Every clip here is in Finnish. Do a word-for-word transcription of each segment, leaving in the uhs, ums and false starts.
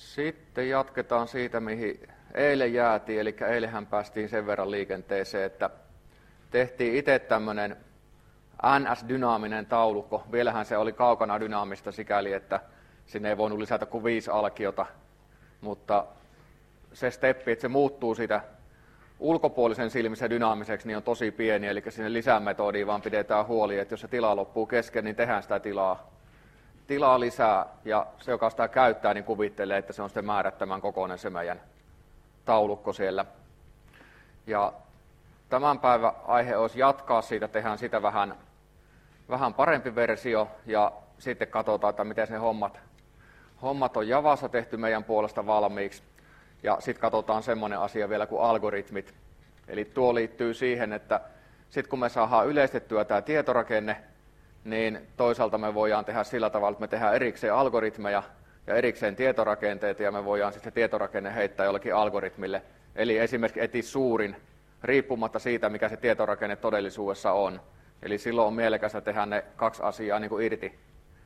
Sitten jatketaan siitä, mihin eilen jäätiin, eli eilenhän päästiin sen verran liikenteeseen, että tehtiin itse tämmöinen N S-dynaaminen taulukko. Vielähän se oli kaukana dynaamista sikäli, että sinne ei voinut lisätä kuin viisi alkiota, mutta se steppi, että se muuttuu siitä ulkopuolisen silmissä dynaamiseksi, niin on tosi pieni, eli sinne lisämetodiin vaan pidetään huoli, että jos se tila loppuu kesken, niin tehdään sitä tilaa, tilaa lisää, ja se, joka sitä käyttää, niin kuvittelee, että se on sitten määrättömän kokoinen se meidän taulukko siellä. Ja tämän päivän aihe olisi jatkaa siitä, tehdään sitä vähän, vähän parempi versio, ja sitten katsotaan, että miten ne hommat, hommat on Javassa tehty meidän puolesta valmiiksi. Ja sitten katsotaan semmoinen asia vielä kuin algoritmit. Eli tuo liittyy siihen, että sitten kun me saadaan yleistettyä tämä tietorakenne, niin toisaalta me voidaan tehdä sillä tavalla, että me tehdään erikseen algoritmeja ja erikseen tietorakenteita, ja me voidaan sitten tietorakenne heittää jollekin algoritmille. Eli esimerkiksi etsiä suurin, riippumatta siitä, mikä se tietorakenne todellisuudessa on. Eli silloin on mielekästä tehdä ne kaksi asiaa niin kuin irti,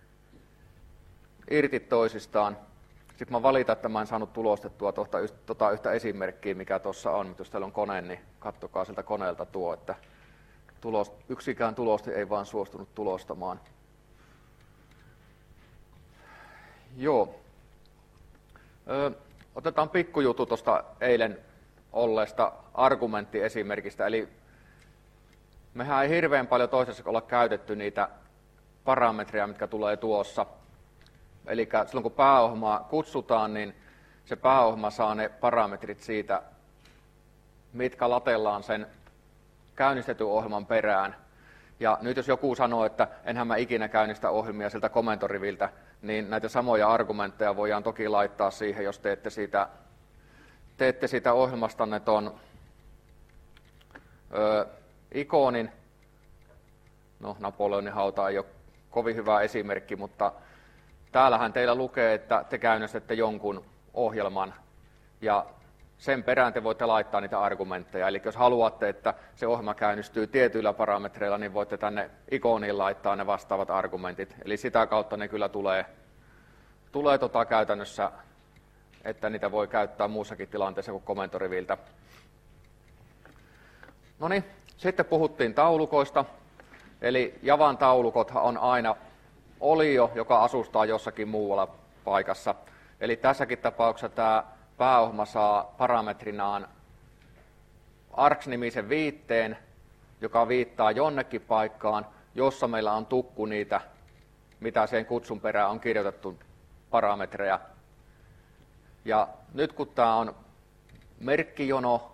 irti toisistaan. Sitten mä valitan, että mä en saanut tulostettua tuota, tuota yhtä esimerkkiä, mikä tuossa on. Mutta jos teillä on kone, niin katsokaa sieltä koneelta tuo, että tulos, yksikään tulosti ei vaan suostunut tulostamaan. Joo. Ö, otetaan pikkujuttu tuosta eilen olleesta argumenttiesimerkistä. Eli mehän ei hirveän paljon toisessa olla käytetty niitä parametreja, mitkä tulee tuossa. Eli silloin kun pääohjelmaa kutsutaan, niin se pääohjelma saa ne parametrit siitä, mitkä latellaan sen käynnistetyn ohjelman perään. Ja nyt jos joku sanoo, että enhän mä ikinä käynnistä ohjelmia sieltä komentoriviltä, niin näitä samoja argumentteja voidaan toki laittaa siihen, jos teette siitä, teette siitä ohjelmastanne ton ö, ikonin. No, Napoleonin hauta ei ole kovin hyvä esimerkki, mutta täällähän teillä lukee, että te käynnistätte jonkun ohjelman, ja sen perään te voitte laittaa niitä argumentteja. Eli jos haluatte, että se ohjelma käynnistyy tietyillä parametreilla, niin voitte tänne ikoniin laittaa ne vastaavat argumentit. Eli sitä kautta ne kyllä tulee, tulee tota käytännössä, että niitä voi käyttää muussakin tilanteessa kuin komentoriviltä. No niin, sitten puhuttiin taulukoista. Eli Javan taulukothan on aina olio, joka asustaa jossakin muualla paikassa. Eli tässäkin tapauksessa tämä pääohjelma saa parametrinaan args-nimisen viitteen, joka viittaa jonnekin paikkaan, jossa meillä on tukku niitä, mitä sen kutsun perään on kirjoitettu parametreja. Ja nyt kun tämä on merkkijono,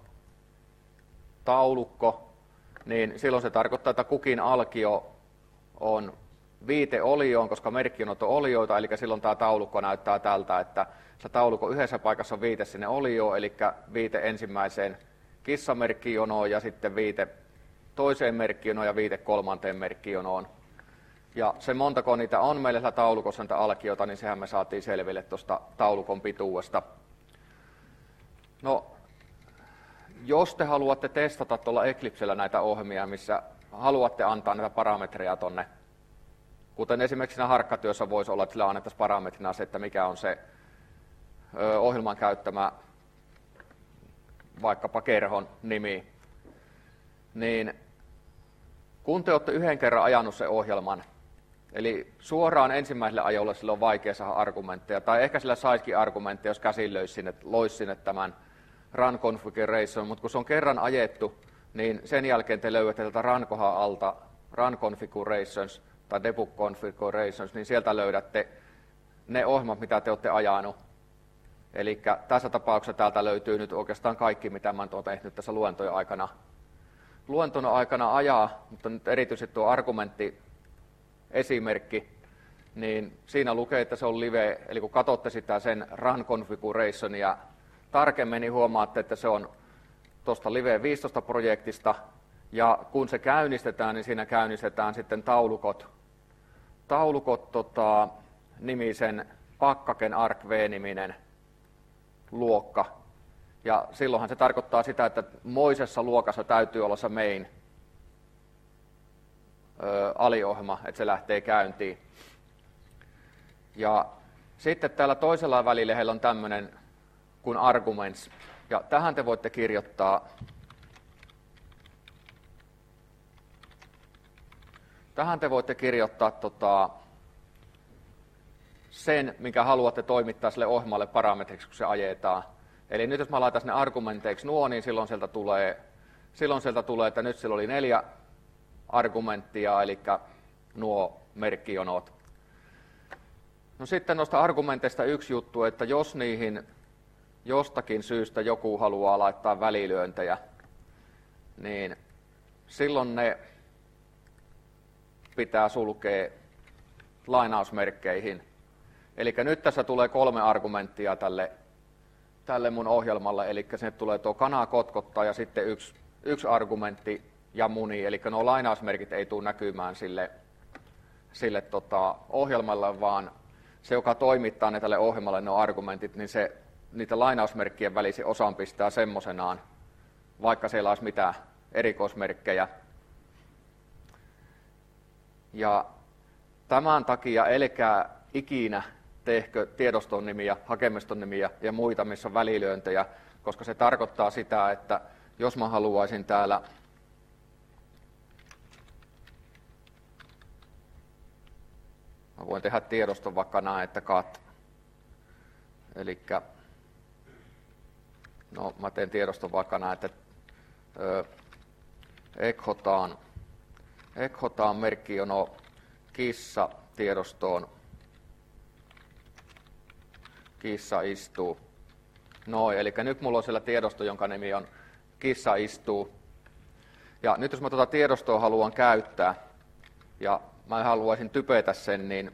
taulukko, niin silloin se tarkoittaa, että kukin alkio on viite olioon, koska merkkijonot on olioita, eli silloin tämä taulukko näyttää tältä, että se taulukko yhdessä paikassa on viite sinne olioon, eli viite ensimmäiseen kissamerkkijonoon ja sitten viite toiseen merkkijonoon ja viite kolmanteen merkkijonoon. Ja se montako niitä on meillä taulukossa niitä alkiota, niin sehän me saatiin selville tuosta taulukon pituudesta. No, jos te haluatte testata tuolla Eclipsellä näitä ohjelmia, missä haluatte antaa näitä parametreja tonne, kuten esimerkiksi siinä harkkatyössä voisi olla, että sillä annettaisiin parametrina se, että mikä on se ö, ohjelman käyttämä vaikkapa kerhon nimi, niin kun te olette yhden kerran ajanut sen ohjelman, eli suoraan ensimmäiselle ajolle sillä on vaikea saada argumentteja, tai ehkä sillä saisikin argumentteja, jos käsin löisi sinne, loisi sinne tämän run configuration, mutta kun se on kerran ajettu, niin sen jälkeen te löydätte tältä run-kohan alta run configurations tai debug configurations, niin sieltä löydätte ne ohjelmat, mitä te olette ajanut. Eli tässä tapauksessa täältä löytyy nyt oikeastaan kaikki, mitä mä olen tehnyt tässä luentojen aikana. Luentona aikana ajaa, mutta nyt erityisesti tuo argumentti-esimerkki, niin siinä lukee, että se on live, eli kun katsotte sitä sen run configurationia tarkemmin, niin huomaatte, että se on tuosta live viisitoista projektista, ja kun se käynnistetään, niin siinä käynnistetään sitten taulukot, taulukot tota, nimisen pakkaken argv-niminen luokka. Ja silloinhan se tarkoittaa sitä, että moisessa luokassa täytyy olla se main ö, aliohjelma, että se lähtee käyntiin. Ja Sitten täällä toisella välilehdellä on tämmöinen kuin arguments, ja tähän te voitte kirjoittaa tähän te voitte kirjoittaa tota, sen, minkä haluatte toimittaa sille ohjelmalle parametriksi, kun se ajetaan. Eli nyt jos mä laitan sinne argumenteiksi nuo, niin silloin sieltä tulee, silloin sieltä tulee että nyt sillä oli neljä argumenttia, eli nuo merkkijonot. No sitten noista argumenteista yksi juttu, että jos niihin jostakin syystä joku haluaa laittaa välilyöntejä, niin silloin ne pitää sulkea lainausmerkkeihin. Eli nyt tässä tulee kolme argumenttia tälle, tälle mun ohjelmalle, eli sinne tulee tuo kana kotkottaa ja sitten yksi, yksi argumentti ja muni, eli nuo lainausmerkit ei tule näkymään sille, sille tota, ohjelmalle, vaan se, joka toimittaa ne tälle ohjelmalle, nuo argumentit, niin se niitä lainausmerkkien välisen osan pistää semmoisenaan, vaikka siellä olisi mitään erikoismerkkejä. Ja tämän takia älkää ikinä tehkö tiedoston nimiä, hakemiston nimiä ja muita, missä on välilyöntejä, koska se tarkoittaa sitä, että jos mä haluaisin täällä mä voin tehdä tiedoston vaikka näin, että cat, elikkä no mä teen tiedoston vaikka näin, että ö, ekhotaan, ekhotaan merkkijono kissa tiedostoon, kissa istuu. Noin, eli nyt mulla on siellä tiedosto, jonka nimi on kissa istuu. Ja nyt jos mä tuota tiedostoa haluan käyttää, ja mä haluaisin typetä sen, niin,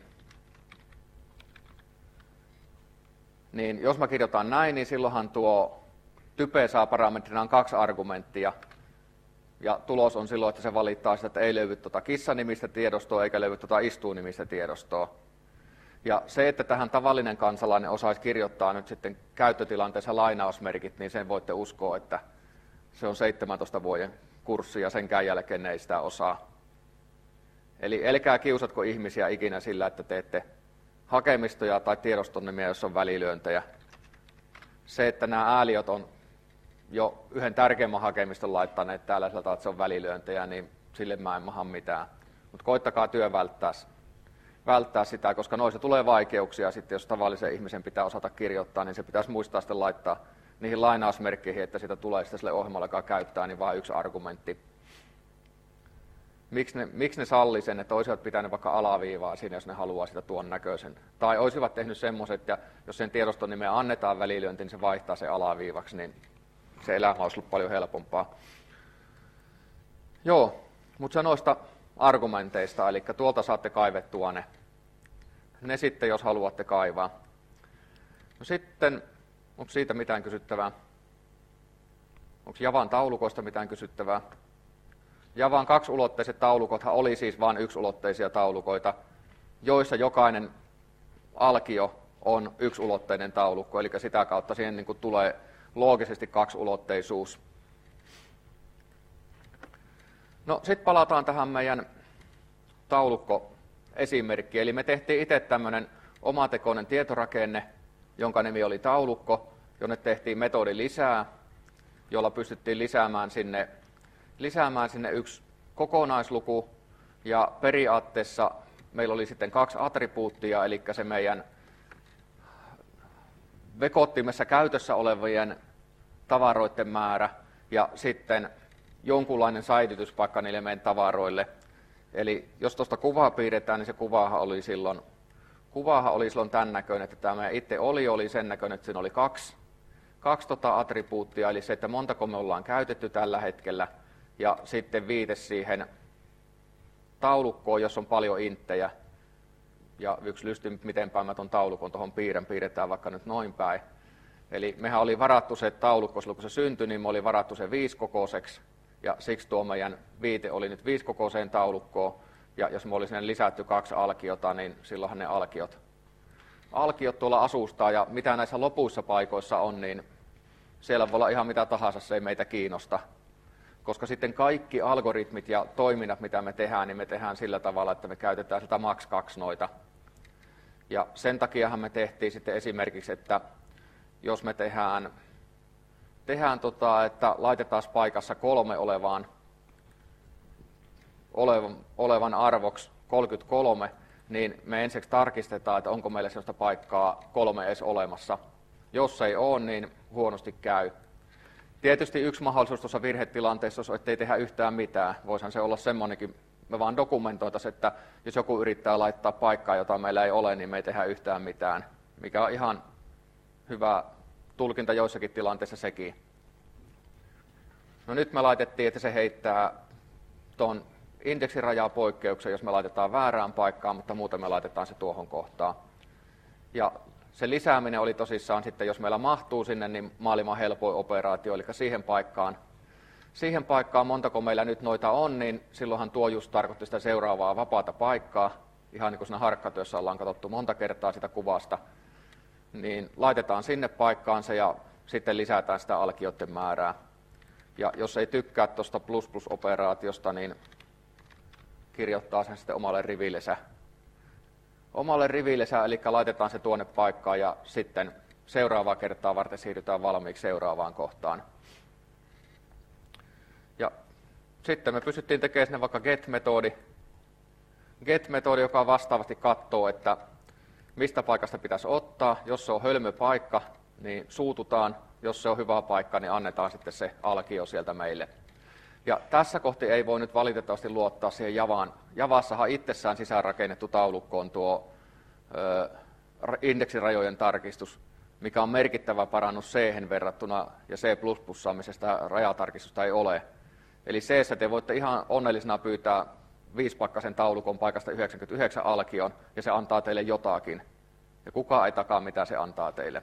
niin jos mä kirjoitan näin, niin silloinhan tuo type saa parametrinaan kaksi argumenttia. Ja tulos on silloin, että se valittaa sitä, että ei löydy tuota kissanimistä tiedostoa eikä löydy tuota istuunimistä tiedostoa. Ja se, että tähän tavallinen kansalainen osaisi kirjoittaa nyt sitten käyttötilanteessa lainausmerkit, niin sen voitte uskoa, että se on seitsemäntoista vuoden kurssi ja senkään jälkeen ei sitä osaa. Eli älkää kiusatko ihmisiä ikinä sillä, että teette hakemistoja tai tiedoston nimiä, jos on välilyöntejä. Se, että nämä ääliöt on jo yhden tärkeimmän hakemiston laittaneet täällä sieltä, että se on välilyöntejä, niin sille mä en maha mitään. Mutta koittakaa työ välttää, välttää sitä, koska noissa tulee vaikeuksia. Sitten jos tavallisen ihmisen pitää osata kirjoittaa, niin se pitäisi muistaa sitten laittaa niihin lainausmerkkeihin, että siitä tulee sitten sille ohjelmalle, joka käyttää, niin vain yksi argumentti. Miksi ne, miksi ne salli sen, että olisivat pitäneet vaikka alaviivaa siinä, jos ne haluaa sitä tuon näköisen. Tai olisivat tehnyt semmoiset, että jos sen tiedoston nimeä annetaan välilyönti, niin se vaihtaa se alaviivaksi, niin se elämä olisi ollut paljon helpompaa. Joo, mutta se noista argumenteista, eli tuolta saatte kaivettua ne. Ne sitten, jos haluatte kaivaa. No sitten, onko siitä mitään kysyttävää? Onko Javan taulukoista mitään kysyttävää? Javan kaksiulotteiset taulukothan oli siis vain yksiulotteisia taulukoita, joissa jokainen alkio on yksiulotteinen taulukko, eli sitä kautta siihen niin kuin tulee loogisesti kaksiulotteisuus. No sitten palataan tähän meidän taulukkoesimerkkiin. Eli me tehtiin itse tämmöinen omatekoinen tietorakenne, jonka nimi oli taulukko, jonne tehtiin metodi lisää, jolla pystyttiin lisäämään sinne, lisäämään sinne yksi kokonaisluku. Ja periaatteessa meillä oli sitten kaksi attribuuttia, eli se meidän vekottimessa käytössä olevien tavaroiden määrä ja sitten jonkunlainen säilytyspaikka niille meidän tavaroille. Eli jos tuosta kuvaa piirretään, niin se kuvahan oli silloin, kuvahan oli silloin tämän näköinen, että tämä meidän itse oli, oli sen näköinen, että siinä oli kaksi, kaksi tota attribuuttia, eli se, että montako me ollaan käytetty tällä hetkellä, ja sitten viite siihen taulukkoon, jos on paljon inttejä, ja yksi lysti, miten päin mä tuon taulukon tuohon piirrän, piirretään vaikka nyt noin päin. Eli mehän oli varattu se taulukko silloin, kun se syntyi, niin me oli varattu se viisikokoiseksi, ja siksi tuo meidän viite oli nyt viisikokoiseen taulukkoon, ja jos me oli sinne lisätty kaksi alkiota, niin silloinhan ne alkiot, alkiot tuolla asustaa, ja mitä näissä lopuissa paikoissa on, niin siellä voi olla ihan mitä tahansa, se ei meitä kiinnosta. Koska sitten kaikki algoritmit ja toiminnat, mitä me tehdään, niin me tehdään sillä tavalla, että me käytetään sitä max kaksi noita. Ja sen takiahan me tehtiin sitten esimerkiksi, että jos me tehdään, tehdään tota, että laitetaan paikassa kolme olevaan, olevan, olevan arvoksi kolmekymmentäkolme, niin me ensiksi tarkistetaan, että onko meillä sellaista paikkaa kolme edes olemassa. Jos ei ole, niin huonosti käy. Tietysti yksi mahdollisuus tuossa virhetilanteessa on, että ei tehdä yhtään mitään. Voisihan se olla semmoinenkin, me vaan dokumentoitaisiin, että jos joku yrittää laittaa paikkaa, jota meillä ei ole, niin me ei tehdä yhtään mitään. Mikä on ihan hyvä tulkinta joissakin tilanteissa sekin. No nyt me laitettiin, että se heittää tuon indeksirajaa poikkeuksen, jos me laitetaan väärään paikkaan, mutta muuten me laitetaan se tuohon kohtaan. Ja se lisääminen oli tosissaan sitten, jos meillä mahtuu sinne, niin maailman helpoin operaatio, eli siihen paikkaan, siihen paikkaan montako meillä nyt noita on, niin silloinhan tuo just tarkoitti sitä seuraavaa vapaata paikkaa, ihan niin kuin siinä harkkatyössä ollaan katsottu monta kertaa sitä kuvasta, niin laitetaan sinne paikkaan se ja sitten lisätään sitä alkioiden määrää. Ja jos ei tykkää tuosta plus plus operaatiosta, niin kirjoittaa sen sitten omalle rivillensä. Omalle rivillensä, eli laitetaan se tuonne paikkaan ja sitten seuraavaa kertaa varten siirrytään valmiiksi seuraavaan kohtaan. Ja sitten me pystyttiin tekemään sinne vaikka get-metodi. Get-metodi, joka vastaavasti katsoo, että mistä paikasta pitäisi ottaa. Jos se on hölmö paikka, niin suututaan. Jos se on hyvä paikka, niin annetaan sitten se alkio sieltä meille. Ja tässä kohti ei voi nyt valitettavasti luottaa siihen Javaan. Javassahan itsessään sisäänrakennettu taulukko on tuo ö, indeksirajojen tarkistus, mikä on merkittävä parannus C-hen verrattuna, ja C plus plus saamisesta rajatarkistusta ei ole. Eli C-ssä te voitte ihan onnellisena pyytää viisipakkasen taulukon paikasta yhdeksänkymmentäyhdeksän alkion, ja se antaa teille jotakin. Ja kukaan ei takaa, mitä se antaa teille.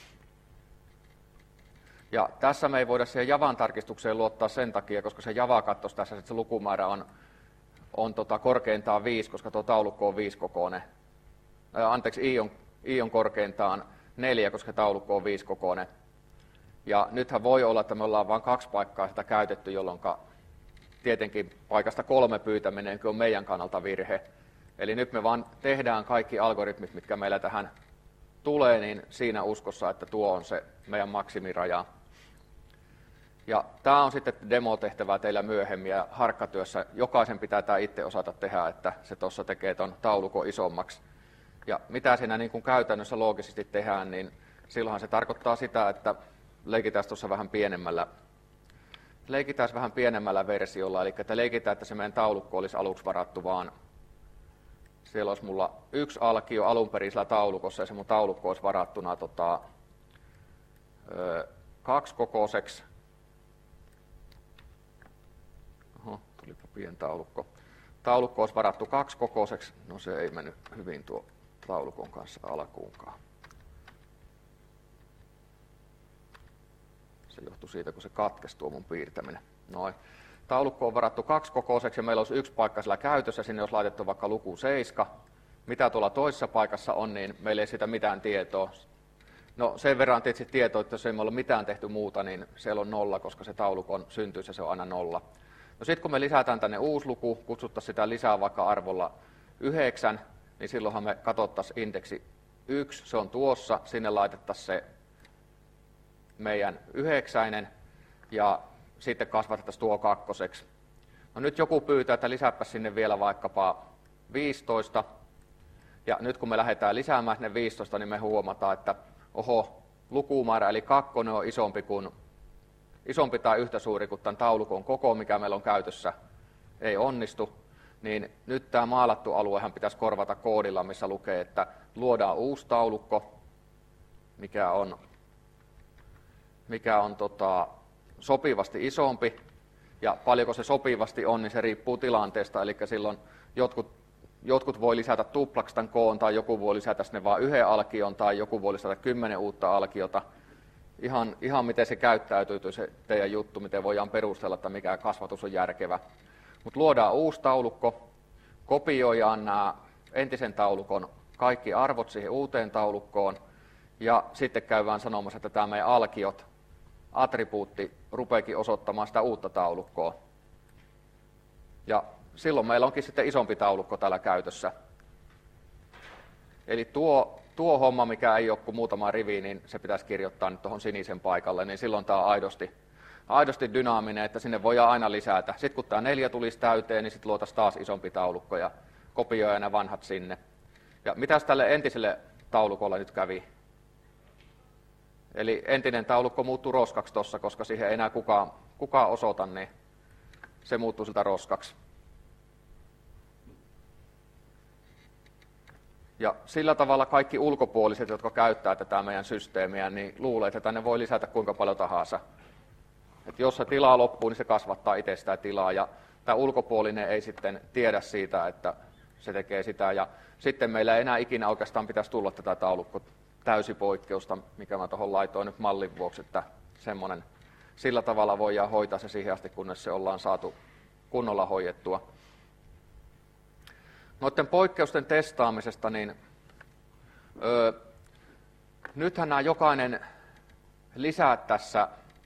Ja tässä me ei voida siihen Javan tarkistukseen luottaa sen takia, koska se Java katsoisi tässä, että se lukumäärä on, on tota korkeintaan viisi, koska tuo taulukko on viisikokoinen. Ää, anteeksi, I on, I on korkeintaan neljä, koska taulukko on viisikokoinen. Ja nythän voi olla, että me ollaan vain kaksi paikkaa sitä käytetty, jolloin tietenkin paikasta kolme pyytäminen on meidän kannalta virhe. Eli nyt me vaan tehdään kaikki algoritmit, mitkä meillä tähän tulee, niin siinä uskossa, että tuo on se meidän maksimiraja. Ja tämä on sitten demotehtävää teillä myöhemmin, ja harkkatyössä jokaisen pitää tämä itse osata tehdä, että se tuossa tekee tuon taulukon isommaksi. Ja mitä siinä niin kuin käytännössä loogisesti tehdään, niin silloinhan se tarkoittaa sitä, että leikitään tuossa vähän pienemmällä, leikitään vähän pienemmällä versiolla, eli että leikitään, että se meidän taulukko olisi aluksi varattu vaan, siellä olisi mulla yksi alkio alun perin sillä taulukossa, ja se mun taulukko olisi varattuna tota, ö, kaksikokoiseksi. Oho, tulipa pieni taulukko. Taulukko olisi varattu kaksikokoiseksi, no se ei mennyt hyvin tuo taulukon kanssa alkuunkaan. Se johtui siitä, kun se katkesi tuo mun piirtäminen. Noin. Taulukko on varattu kaksikokoiseksi ja meillä olisi yksi paikka sillä käytössä, sinne olisi laitettu vaikka luku seitsemän. Mitä tuolla toisessa paikassa on, niin meillä ei siitä mitään tietoa. No sen verran tietysti tietoa, että jos ei me ole mitään tehty muuta, niin siellä on nolla, koska se taulukon syntyessä se on aina nolla. No sitten kun me lisätään tänne uusi luku, kutsuttaisiin sitä lisää vaikka arvolla yhdeksän, niin silloinhan me katsottaisiin indeksi yksi, se on tuossa, sinne laitettaisiin se meidän yhdeksäinen ja sitten kasvatettaisiin tuo kakkoseksi. No nyt joku pyytää, että lisääpä sinne vielä vaikkapa viisitoista. Ja nyt kun me lähdetään lisäämään sinne viisitoista, niin me huomataan, että oho, lukumäärä eli kakkonen on isompi, kuin, isompi tai yhtä suuri kuin tämän taulukon koko, mikä meillä on käytössä, ei onnistu. Niin nyt tämä maalattu aluehan pitäisi korvata koodilla, missä lukee, että luodaan uusi taulukko, mikä on, mikä on tota, sopivasti isompi. Ja paljonko se sopivasti on, niin se riippuu tilanteesta, eli silloin jotkut, jotkut voi lisätä tuplaksi tämän koon, tai joku voi lisätä sinne vain yhden alkion, tai joku voi lisätä kymmenen uutta alkiota. Ihan, ihan miten se käyttäytyy, se teidän juttu, miten voidaan perustella, että mikä kasvatus on järkevä. Mutta luodaan uusi taulukko, kopioidaan nämä entisen taulukon kaikki arvot siihen uuteen taulukkoon, ja sitten käydään sanomassa, että tämä meidän alkiot, attribuutti, rupeekin osoittamaan sitä uutta taulukkoa. Ja silloin meillä onkin sitten isompi taulukko täällä käytössä. Eli tuo, tuo homma, mikä ei ole kuin muutama rivi, niin se pitäisi kirjoittaa nyt tuohon sinisen paikalle, niin silloin tämä on aidosti, aidosti dynaaminen, että sinne voidaan aina lisätä. Sitten kun tämä neljä tulisi täyteen, niin sitten luotaisiin taas isompi taulukko ja kopioida ne vanhat sinne. Ja mitäs tälle entiselle taulukolle nyt kävi? Eli entinen taulukko muuttui roskaksi tuossa, koska siihen ei enää kukaan, kukaan osoita, niin se muuttuu siltä roskaksi. Ja sillä tavalla kaikki ulkopuoliset, jotka käyttää tätä meidän systeemiä, niin luulee, että tänne voi lisätä kuinka paljon tahansa. Et jos se tila loppuu, niin se kasvattaa itse sitä tilaa, ja tämä ulkopuolinen ei sitten tiedä siitä, että se tekee sitä. Ja sitten meillä ei enää ikinä oikeastaan pitäisi tulla tätä taulukko täysipoikkeusta, mikä mä tuohon laitoin nyt mallin vuoksi, että semmoinen sillä tavalla voidaan hoitaa se siihen asti, kunnes se ollaan saatu kunnolla hoidettua. Noiden poikkeusten testaamisesta, niin öö, nythän nämä jokainen lisää tässä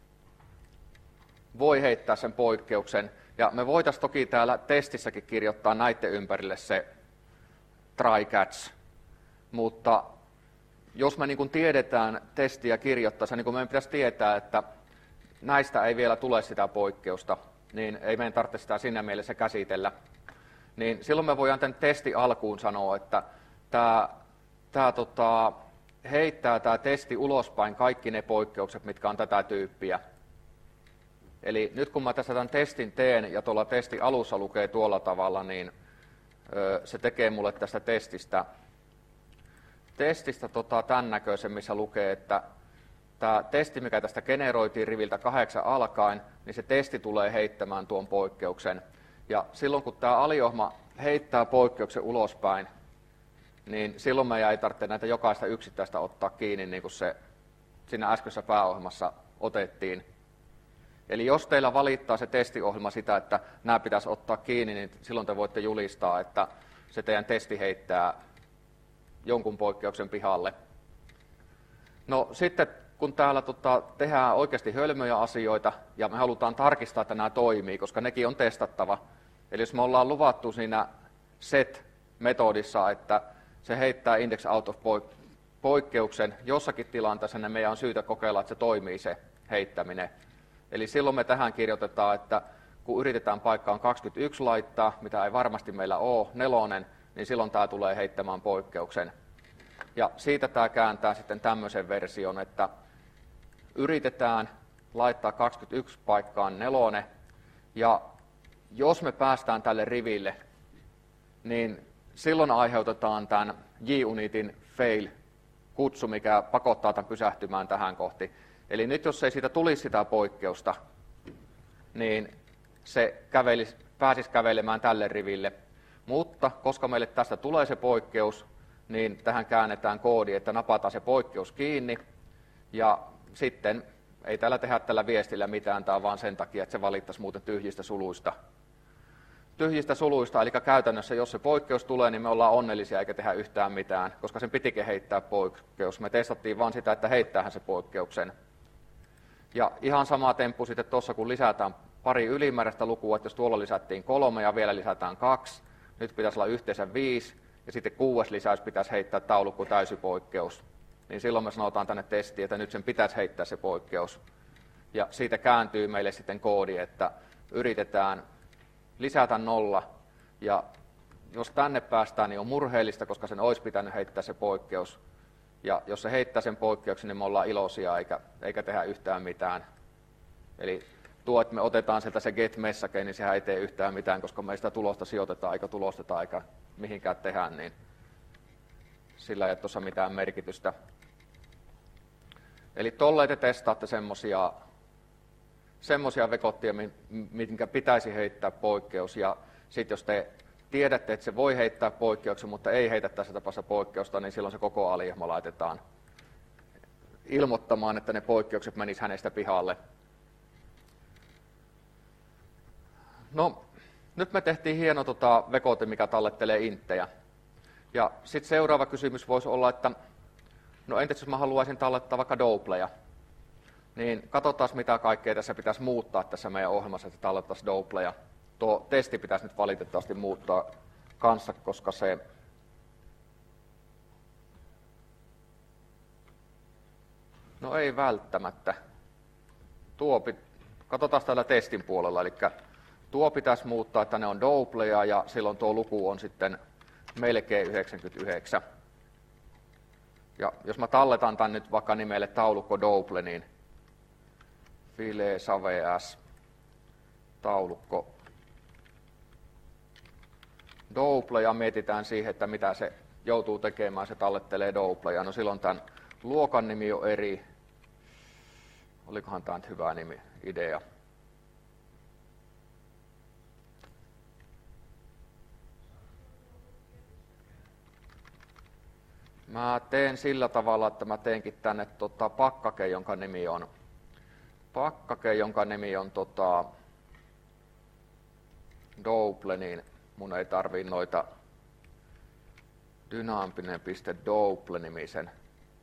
voi heittää sen poikkeuksen, ja me voitaisiin toki täällä testissäkin kirjoittaa näiden ympärille se try catch, mutta jos me niin kuin tiedetään testiä kirjoittaessa, niin kuin meidän pitäisi tietää, että näistä ei vielä tule sitä poikkeusta, niin ei meidän tarvitse sitä siinä mielessä käsitellä. Niin silloin me voidaan tämän testi alkuun sanoa, että tämä, tämä tota, heittää tämä testi ulospäin kaikki ne poikkeukset, mitkä on tätä tyyppiä. Eli nyt kun mä tässä tämän testin teen ja tuolla testin alussa lukee tuolla tavalla, niin ö, se tekee mulle tästä testistä, testistä tota, tämän näköisen, missä lukee, että tämä testi, mikä tästä generoitiin riviltä kahdeksan alkaen, niin se testi tulee heittämään tuon poikkeuksen. Ja silloin kun tämä aliohma heittää poikkeuksen ulospäin, niin silloin meidän ei tarvitse näitä jokaista yksittäistä ottaa kiinni, niin kuin se siinä äskeisessä pääohjelmassa otettiin. Eli jos teillä valittaa se testiohjelma sitä, että nämä pitäisi ottaa kiinni, niin silloin te voitte julistaa, että se teidän testi heittää jonkun poikkeuksen pihalle. No sitten kun täällä tota, tehdään oikeasti hölmöjä asioita ja me halutaan tarkistaa, että nämä toimii, koska nekin on testattava. Eli jos me ollaan luvattu siinä set-metodissa, että se heittää index out of poikkeuksen jossakin tilanteessa, niin meidän on syytä kokeilla, että se toimii se heittäminen. Eli silloin me tähän kirjoitetaan, että kun yritetään paikkaan kaksikymmentäyksi laittaa, mitä ei varmasti meillä ole, nelonen, niin silloin tämä tulee heittämään poikkeuksen. Ja siitä tämä kääntää sitten tämmöisen version, että yritetään laittaa kaksikymmentäyksi paikkaan nelone, ja jos me päästään tälle riville, niin silloin aiheutetaan tämän JUnitin fail-kutsu, mikä pakottaa tämän pysähtymään tähän kohti. Eli nyt jos ei siitä tulisi sitä poikkeusta, niin se kävelisi, pääsisi kävelemään tälle riville. Mutta koska meille tästä tulee se poikkeus, niin tähän käännetään koodi, että napataan se poikkeus kiinni, ja sitten ei täällä tehdä tällä viestillä mitään, tämä on vaan sen takia, että se valittaisi muuten tyhjistä suluista. Tyhjistä suluista, eli käytännössä jos se poikkeus tulee, niin me ollaan onnellisia eikä tehdä yhtään mitään, koska sen pitikin heittää poikkeus. Me testattiin vaan sitä, että heittäähän se poikkeuksen. Ja ihan sama temppu sitten tuossa, kun lisätään pari ylimääräistä lukua, että jos tuolla lisättiin kolme ja vielä lisätään kaksi, nyt pitäisi olla yhteensä viisi, ja sitten kuudes lisäys pitäisi heittää taulukko täysipoikkeus. Niin silloin me sanotaan tänne testiin, että nyt sen pitäisi heittää se poikkeus. Ja siitä kääntyy meille sitten koodi, että yritetään lisätä nolla, ja jos tänne päästään, niin on murheellista, koska sen olisi pitänyt heittää se poikkeus. Ja jos se heittää sen poikkeuksen, niin me ollaan iloisia eikä, eikä tehdä yhtään mitään. Eli tuo, että me otetaan sieltä se get message, niin sehän ei tee yhtään mitään, koska me ei sitä tulosta sijoiteta eikä tulosteta eikä mihinkään tehdä, niin sillä ei ole tuossa mitään merkitystä. Eli tolleen te testaatte semmosia semmoisia vekottia, mitkä pitäisi heittää poikkeus, ja sitten jos te tiedätte, että se voi heittää poikkeuksen, mutta ei heitä tässä tapauksessa poikkeusta, niin silloin se koko alihma laitetaan ilmoittamaan, että ne poikkeukset menis hänestä pihalle. No, nyt me tehtiin hieno tota, vekote, mikä tallettelee inttejä. Ja sitten seuraava kysymys voisi olla, että no entäs jos mä haluaisin tallettaa vaikka doubleja, niin katsotaan mitä kaikkea tässä pitäisi muuttaa tässä meidän ohjelmassa, että tallettaisiin doubleja. Tuo testi pitäisi nyt valitettavasti muuttaa kanssa, koska se No ei välttämättä. Tuo pit... Katsotaan täällä testin puolella, eli tuo pitäisi muuttaa, että ne on doubleja ja silloin tuo luku on sitten melkein yhdeksänkymmentäyhdeksän. Ja jos mä talletan tämän nyt vaikka nimelle taulukko double, niin File Save S taulukko double ja mietitään siihen, että mitä se joutuu tekemään, se tallettelee doubleja. No silloin tämän luokan nimi on eri. Olikohan tämä nyt hyvä nimi, idea? Mä teen sillä tavalla, että mä teenkin tänne tota, pakkake, jonka nimi on, pakkake, jonka nimi on tota, double, niin mun ei tarvii noita dynaaminen.double-nimisen.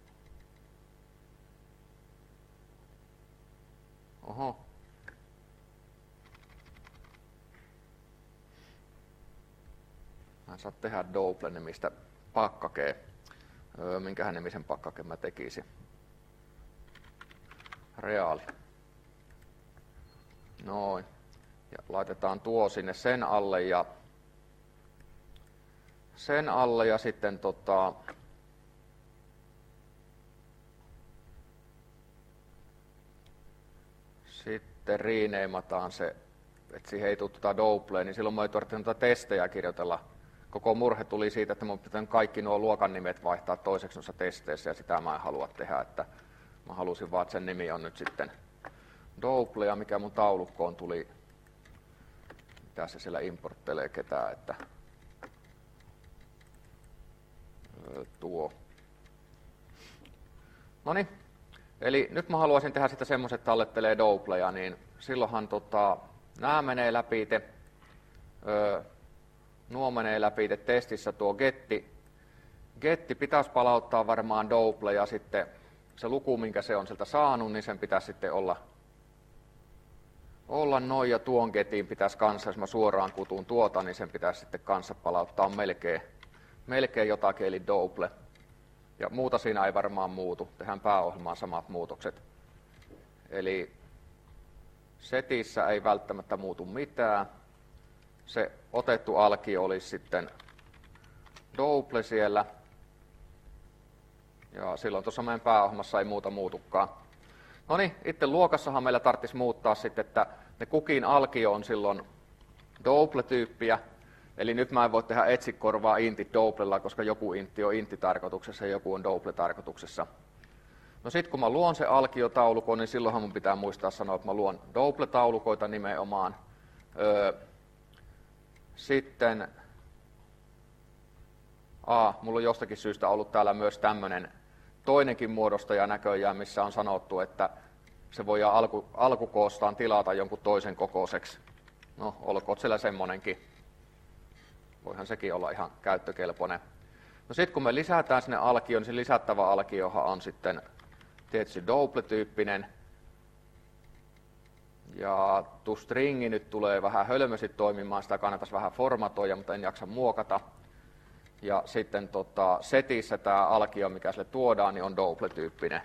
Oho. Mä en saa tehdä double-nimistä pakkakea. Öö, minkähän nimisen pakkake mä tekisin? Reaali. Noin. Ja laitetaan tuo sinne sen alle ja sen alle ja sitten tota sitten renamataan se, että siihen ei tule tuota doublea, niin silloin mä ei tarvitse noita testejä kirjoitella. Koko murhe tuli siitä, että mun pitää kaikki nuo luokan nimet vaihtaa toiseksi noissa testeissä, ja sitä mä en halua tehdä, että mä halusin vaan, että sen nimi on nyt sitten double, ja mikä mun taulukkoon tuli, mitä se siellä importtelee ketään, että tuo. Noniin, eli nyt mä haluaisin tehdä sitä semmoiset, että tallettelee doubleja, niin silloinhan tota, nämä menee läpi te, öö, nuo menee läpi te testissä tuo getti. Getti pitäisi palauttaa varmaan double ja sitten se luku, minkä se on sieltä saanut, niin sen pitäisi sitten olla, olla noin ja tuon getin pitäisi kanssa, jos mä suoraan kutuun tuota, niin sen pitäisi sitten kanssa palauttaa melkein, melkein jotakin, eli double. Ja muuta siinä ei varmaan muutu, tehdään pääohjelmaan samat muutokset. Eli setissä ei välttämättä muutu mitään. Se otettu alkio olisi sitten double siellä. Ja silloin tuossa meidän pääohjelmassa ei muuta muutukaan. No niin, itse luokassahan meillä tarvitsisi muuttaa sitten, että ne kukin alkio on silloin double-tyyppiä. Eli nyt mä en voi tehdä etsi korvaa intit doublella, koska joku intti on intti-tarkoituksessa ja joku on double-tarkoituksessa. No sitten kun mä luon se alkiotaulukon, niin silloinhan mun pitää muistaa sanoa, että mä luon double-taulukoita nimenomaan. Öö, sitten, a, mulla on jostakin syystä ollut täällä myös tämmöinen toinenkin muodostaja näköjään, missä on sanottu, että se voidaan alku, alkukoostaan tilata jonkun toisen kokoiseksi. No, olkoon siellä semmonenkin. Voihan sekin olla ihan käyttökelpoinen. No sitten kun me lisätään sinne alkioon, niin se lisättävä alkiohan on sitten tietysti double-tyyppinen. Ja tuo stringi nyt tulee vähän hölmösti toimimaan, sitä kannattaisi vähän formatoida, mutta en jaksa muokata. Ja sitten tota, setissä tämä alkio, mikä sille tuodaan, niin on double-tyyppinen.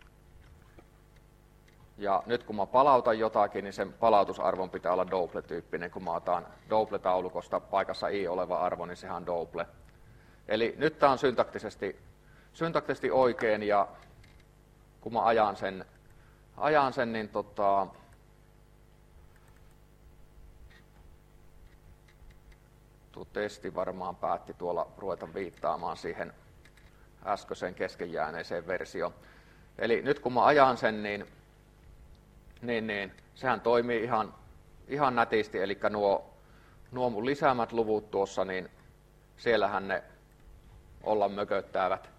Ja nyt kun mä palautan jotakin, niin sen palautusarvon pitää olla double-tyyppinen. Kun mä otan double-taulukosta paikassa i oleva arvo, niin sehän on double. Eli nyt tämä on syntaktisesti, syntaktisesti oikein, ja kun mä ajan sen, ajan sen niin tota, tuo testi varmaan päätti tuolla ruveta viittaamaan siihen äskeiseen kesken jääneeseen versioon. Eli nyt kun mä ajan sen, niin Niin, niin. Sehän toimii ihan, ihan nätisti, eli nuo, nuo mun lisäämät luvut tuossa, niin siellähän ne olla mököttävät.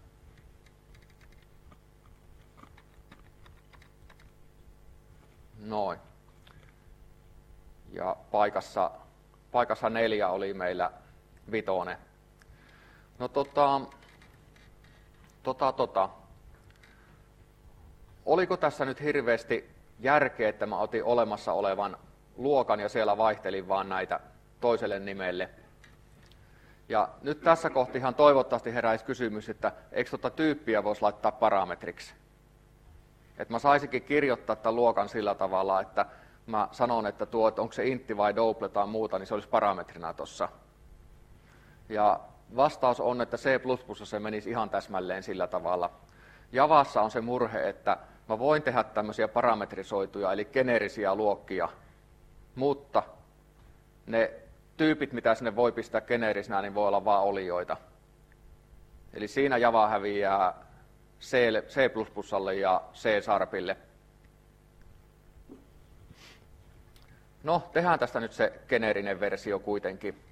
Noin. Ja paikassa, paikassa neljä oli meillä vitone. No tota, tota, tota. Oliko tässä nyt hirveästi järkeä, että mä otin olemassa olevan luokan ja siellä vaihtelin vaan näitä toiselle nimelle. Ja nyt tässä kohtihan toivottavasti heräisi kysymys, että eikö tuota tyyppiä voisi laittaa parametriksi? Että mä saisinkin kirjoittaa tämän luokan sillä tavalla, että mä sanon, että tuo, että onko se intti vai double tai muuta, niin se olisi parametrina tuossa. Ja vastaus on, että C plus plus se menisi ihan täsmälleen sillä tavalla. Javassa on se murhe, että mä voin tehdä tämmöisiä parametrisoituja, eli geneerisiä luokkia, mutta ne tyypit, mitä sinne voi pistää geneerisinä, niin voi olla vain olioita. Eli siinä Java häviää C plus plusalle ja C-Sharpille. No, tehdään tästä nyt se geneerinen versio kuitenkin.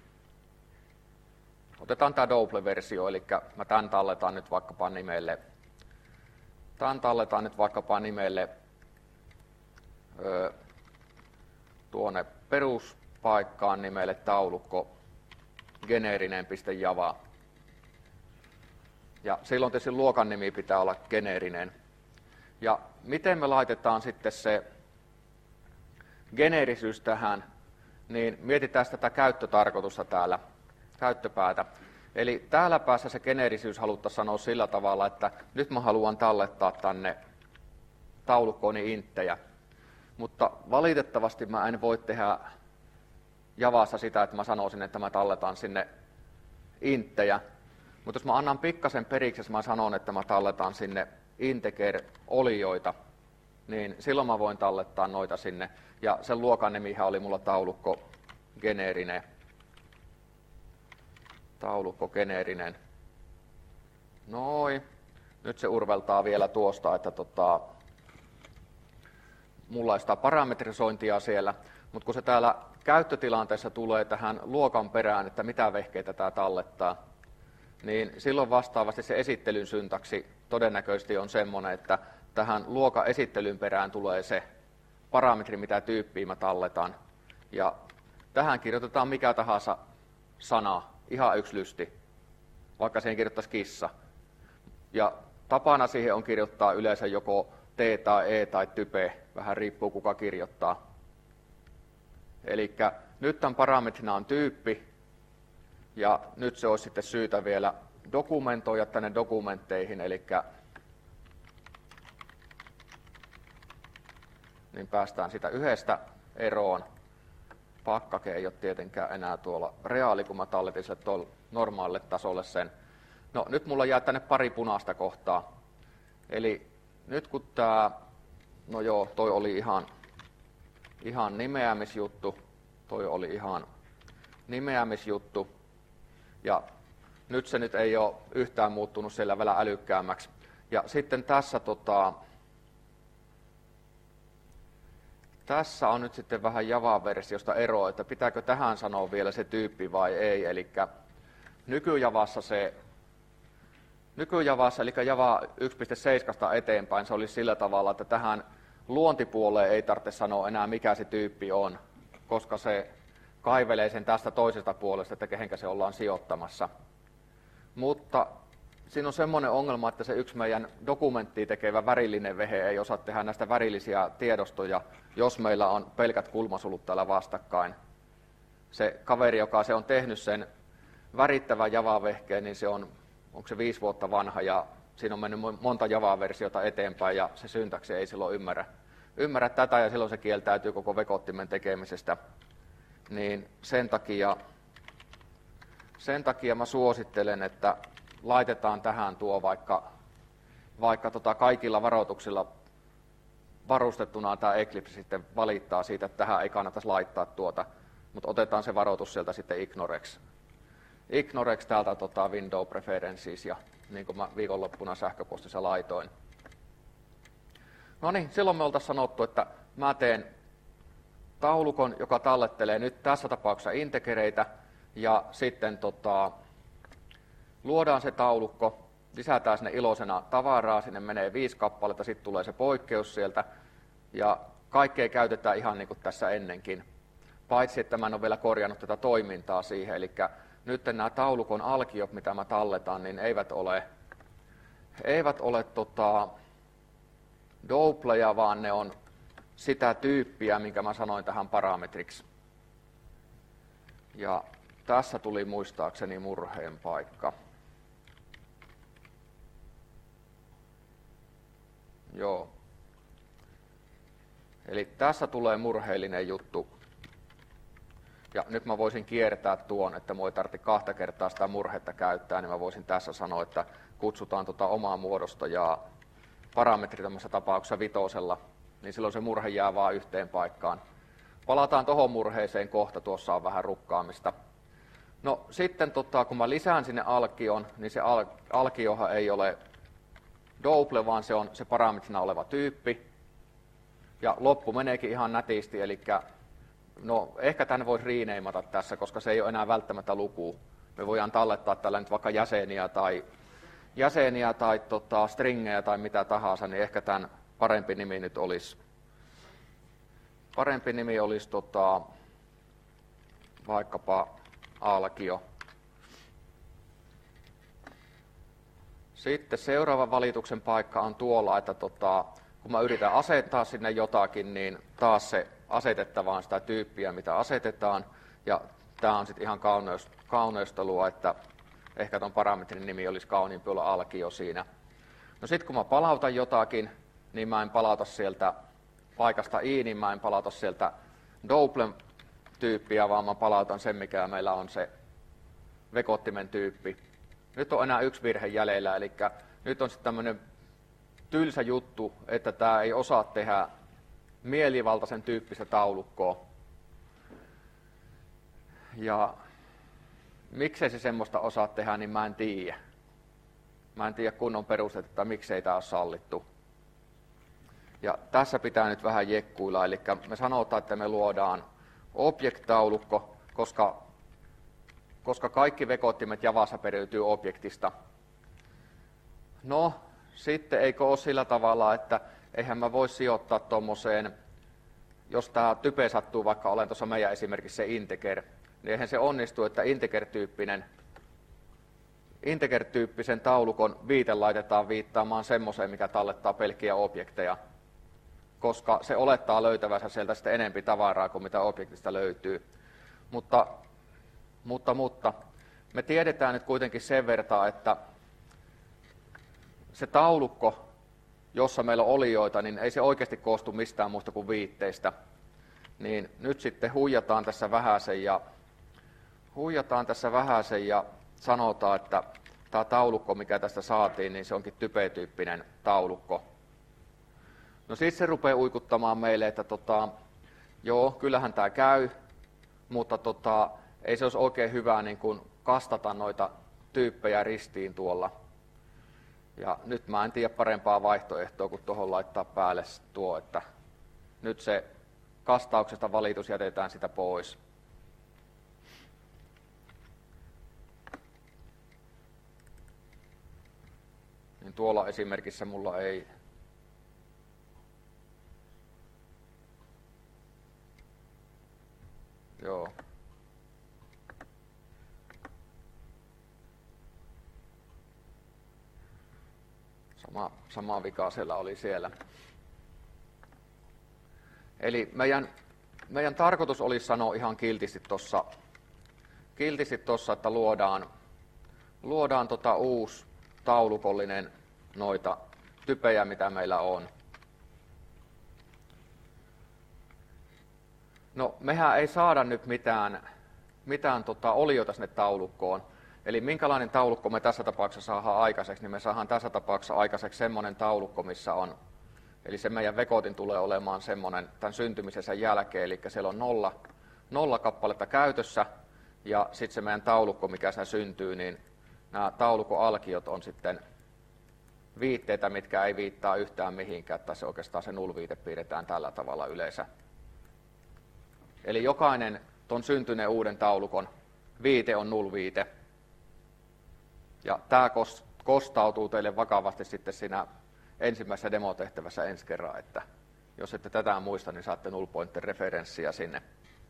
Otetaan tämä double-versio, eli mä tämän talletaan nyt vaikkapa nimelle, tämän talletaan nyt vaikkapa nimelle öö, tuonne peruspaikkaan nimelle taulukko geneerinen.java. Ja silloin tietysti luokan nimi pitää olla geneerinen. Ja miten me laitetaan sitten se geneerisyys tähän, niin mietitään tätä käyttötarkoitusta täällä, käyttöpäätä. Eli täällä päässä se geneerisyys haluttaisiin sanoa sillä tavalla, että nyt mä haluan tallettaa tänne taulukkooni inttejä. Mutta valitettavasti mä en voi tehdä Javassa sitä, että mä sanoisin, että mä talletaan sinne inttejä. Mutta jos mä annan pikkasen periksi, jos mä sanon, että mä talletaan sinne integer-olioita, niin silloin mä voin tallettaa noita sinne. Ja sen luokan nimihän oli mulla taulukko geneerinen. Taulukko geneerinen. Noin. Nyt se urveltaa vielä tuosta, että tota, mulla ei sitä parametrisointia siellä. Mutta kun se täällä käyttötilanteessa tulee tähän luokan perään, että mitä vehkeitä tämä tallettaa, niin silloin vastaavasti se esittelyn syntaksi todennäköisesti on semmoinen, että tähän luokan esittelyn perään tulee se parametri, mitä tyyppiä mä talletan. Ja tähän kirjoitetaan mikä tahansa sana, ihan yksi lysti, vaikka siihen kirjoittaisi kissa. Ja tapana siihen on kirjoittaa yleensä joko T tai E tai type, vähän riippuu kuka kirjoittaa. Eli nyt tämän parametrina on tyyppi, ja nyt se olisi sitten syytä vielä dokumentoida tänne dokumentteihin, eli niin päästään sitä yhdestä eroon. Pakkake ei ole tietenkään enää tuolla reaali, kun mä talletin sille tuolle normaalille tasolle sen. No nyt mulla jää tänne pari punaista kohtaa. Eli nyt kun tää, no joo, toi oli ihan, ihan nimeämisjuttu, toi oli ihan nimeämisjuttu, ja nyt se nyt ei ole yhtään muuttunut siellä vielä älykkäämmäksi. Ja sitten tässä tota, Tässä on nyt sitten vähän Java-versiosta eroa, että pitääkö tähän sanoa vielä se tyyppi vai ei. Eli nykyjavassa se, nykyjavassa, eli Java yksi piste seitsemän eteenpäin, se olisi sillä tavalla, että tähän luontipuoleen ei tarvitse sanoa enää mikä se tyyppi on, koska se kaivelee sen tästä toisesta puolesta, että kehenkä se ollaan sijoittamassa. Mutta siinä on semmoinen ongelma, että se yksi meidän dokumenttia tekevä värillinen vehe ei osaa tehdä näistä värillisiä tiedostoja, jos meillä on pelkät kulmasulut täällä vastakkain. Se kaveri, joka se on tehnyt sen värittävän Java-vehkeen, niin se on, onko se viisi vuotta vanha, ja siinä on mennyt monta Java-versiota eteenpäin, ja se syntaksi ei silloin ymmärrä, ymmärrä tätä, ja silloin se kieltäytyy koko vekottimen tekemisestä. Niin sen takia, sen takia mä suosittelen, että laitetaan tähän tuo vaikka, vaikka tota kaikilla varoituksilla varustettuna tämä Eclipse sitten valittaa siitä, että tähän ei kannattaisi laittaa tuota, mutta otetaan se varoitus sieltä sitten ignorex. Ignorex täältä tota window preferences, ja niin kuin mä viikonloppuna sähköpostissa laitoin. No niin, silloin me oltaisiin sanottu, että mä teen taulukon, joka tallettelee nyt tässä tapauksessa integereitä, ja sitten tota, luodaan se taulukko, lisätään sinne iloisena tavaraa, sinne menee viisi kappaletta, sitten tulee se poikkeus sieltä, ja kaikkea käytetään ihan niin kuin tässä ennenkin. Paitsi, että mä en ole vielä korjannut tätä toimintaa siihen, eli nyt nämä taulukon alkiot, mitä mä talletan, niin eivät ole, eivät ole tota, doubleja, vaan ne on sitä tyyppiä, minkä mä sanoin tähän parametriksi. Ja tässä tuli muistaakseni murheen paikka. Joo, Eli tässä tulee murheellinen juttu. Ja nyt mä voisin kiertää tuon, että mua ei tarvitse kahta kertaa sitä murhetta käyttää, niin mä voisin tässä sanoa, että kutsutaan tuota omaa muodostajaa parametri tämmöisessä tapauksessa vitosella, niin silloin se murhe jää vaan yhteen paikkaan. Palataan tuohon murheeseen kohta, tuossa on vähän rukkaamista. No sitten tota, kun mä lisään sinne alkion, niin se al- alkiohan ei ole double, vaan se on se parametrina oleva tyyppi. Ja loppu meneekin ihan nätisti, eli no, ehkä tämän voisi riineimata tässä, koska se ei ole enää välttämättä luku. Me voidaan tallettaa tällä nyt vaikka jäseniä tai, jäseniä tai tota, stringejä tai mitä tahansa, niin ehkä tämän parempi nimi nyt olisi, parempi nimi olisi tota, vaikkapa alkio. Sitten seuraava valituksen paikka on tuolla, että tota, kun mä yritän asettaa sinne jotakin, niin taas se asetettava on sitä tyyppiä, mitä asetetaan. Ja tämä on sitten ihan kauneus, kauneustelua, että ehkä ton parametrin nimi olisi kauniimpi olla alkio siinä. No sitten kun mä palautan jotakin, niin mä en palauta sieltä paikasta i, niin mä en palauta sieltä double-tyyppiä, vaan mä palautan sen, mikä meillä on se vekottimen tyyppi. Nyt on enää yksi virhe jäljellä, eli nyt on sitten tämmöinen tylsä juttu, että tämä ei osaa tehdä mielivaltaisen tyyppistä taulukkoa. Ja miksei se semmoista osaa tehdä, niin mä en tiedä. Mä en tiedä kunnon perustetta, että miksei tämä ole sallittu. Ja tässä pitää nyt vähän jekkuilla, eli me sanotaan, että me luodaan object-taulukko, koska, koska kaikki vekottimet Javassa periytyy objektista. No, sitten eikö ole sillä tavalla, että eihän mä voi sijoittaa tuommoiseen, jos tämä type sattuu, vaikka olen tuossa meidän esimerkiksi se integer, niin eihän se onnistu, että integer-tyyppinen, integer-tyyppisen taulukon viite laitetaan viittaamaan semmoiseen, mikä tallettaa pelkkiä objekteja, koska se olettaa löytävänsä sieltä sitten enempi tavaraa kuin mitä objektista löytyy. Mutta, mutta, mutta me tiedetään nyt kuitenkin sen verran, että se taulukko, jossa meillä on olioita, niin ei se oikeasti koostu mistään muusta kuin viitteistä. Niin nyt sitten huijataan tässä vähäsen ja, huijataan tässä vähäsen ja sanotaan, että tämä taulukko, mikä tästä saatiin, niin se onkin type-tyyppinen taulukko. No sitten se rupeaa uikuttamaan meille, että tota, joo, kyllähän tämä käy, mutta tota, ei se olisi oikein hyvä niin kuin kastata noita tyyppejä ristiin tuolla. Ja nyt mä en tiedä parempaa vaihtoehtoa kuin tuohon laittaa päälle tuo, että nyt se kastauksesta valitus jätetään sitä pois. Niin tuolla esimerkissä mulla ei Joo. Sama, sama vika siellä oli siellä. Eli meidän, meidän tarkoitus olisi sanoa ihan kiltisti tuossa, kiltisti tossa, että luodaan, luodaan tota uusi taulukollinen noita typejä, mitä meillä on. No, mehän ei saada nyt mitään, mitään tota olioita sinne taulukkoon. Eli minkälainen taulukko me tässä tapauksessa saadaan aikaiseksi, niin me saadaan tässä tapauksessa aikaiseksi semmoinen taulukko, missä on, eli se meidän vekotin tulee olemaan semmoinen tämän syntymisensä jälkeen, eli siellä on nolla, nolla kappaletta käytössä, ja sitten se meidän taulukko, mikä se syntyy, niin nämä taulukoalkiot on sitten viitteitä, mitkä ei viittaa yhtään mihinkään, että se oikeastaan se null-viite piirretään tällä tavalla yleensä. Eli jokainen ton syntyneen uuden taulukon viite on null-viite. Ja tämä kostautuu teille vakavasti sitten siinä ensimmäisessä demotehtävässä ensi kerran, että jos ette tätä muista, niin saatte null pointer referenssiä sinne.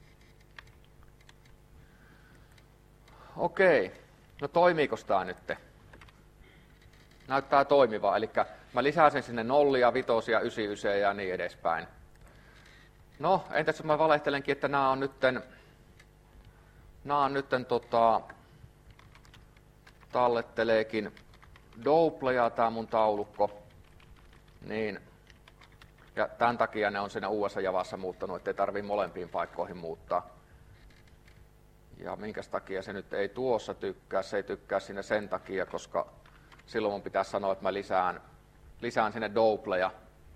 Okei, no toimiiko tämä nyt? Näyttää toimivaa, eli mä lisäsin sinne nollia, vitosia, ysi, ysiä ja niin edespäin. No, entäs jos mä valehtelenkin, että nämä on nytten, nämä on nytten tota, talletteleekin doubleja tämä mun taulukko, niin Ja tämän takia ne on siinä uudessa Javassa muuttanut, ettei tarvitse molempiin paikkoihin muuttaa. Ja minkäs takia se nyt ei tuossa tykkää, se ei tykkää sinne sen takia, koska silloin mun pitäisi sanoa, että mä lisään, lisään sinne doubleja.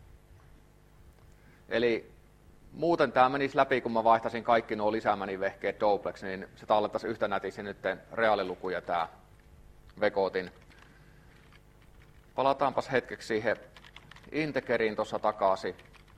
Eli muuten tämä menisi läpi, kun mä vaihtaisin kaikki nuo lisäämäni vehkeet doubleksi, niin se tallettaisi yhtä nätisti nyt reaalilukuja tämä vekotin. Palataanpas hetkeksi siihen integeriin tuossa takaisin.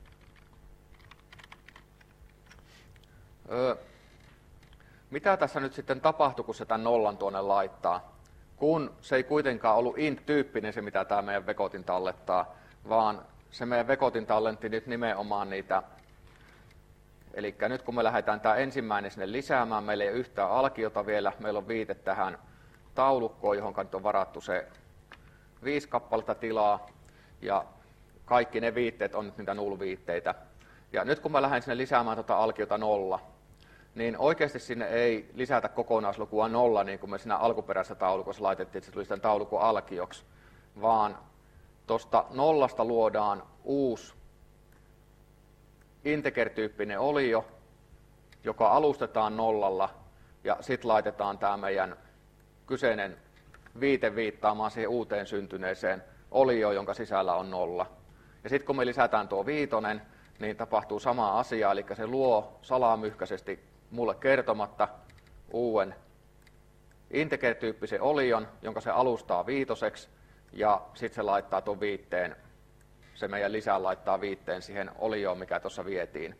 Öö, mitä tässä nyt sitten tapahtui, kun se tämän nollan tuonne laittaa? Kun se ei kuitenkaan ollut int-tyyppinen se, mitä tämä meidän vekotin tallettaa, vaan se meidän vekotin tallentti nyt nimenomaan niitä. Eli nyt kun me lähdetään tämä ensimmäinen sinne lisäämään, meillä ei ole yhtään alkiota vielä, meillä on viite tähän taulukkoon, johon nyt on varattu se viisi kappaletta tilaa, ja kaikki ne viitteet on nyt niitä null-viitteitä. Ja nyt kun mä lähden sinne lisäämään tuota alkiota nolla, niin oikeasti sinne ei lisätä kokonaislukua nolla, niin kuin me siinä alkuperäisessä taulukossa laitettiin, että se tuli sitten taulukon alkioksi, vaan tuosta nollasta luodaan uusi integer-tyyppinen olio, joka alustetaan nollalla, ja sitten laitetaan tämä meidän kyseinen viite viittaamaan siihen uuteen syntyneeseen olioon, jonka sisällä on nolla. Ja sitten kun me lisätään tuo viitonen, niin tapahtuu sama asia, eli se luo salamyhkäisesti mulle kertomatta uuden integer-tyyppisen olion, jonka se alustaa viitoseksi, ja sitten se laittaa tuon viitteen, se meidän lisään laittaa viitteen siihen olioon, mikä tuossa vietiin.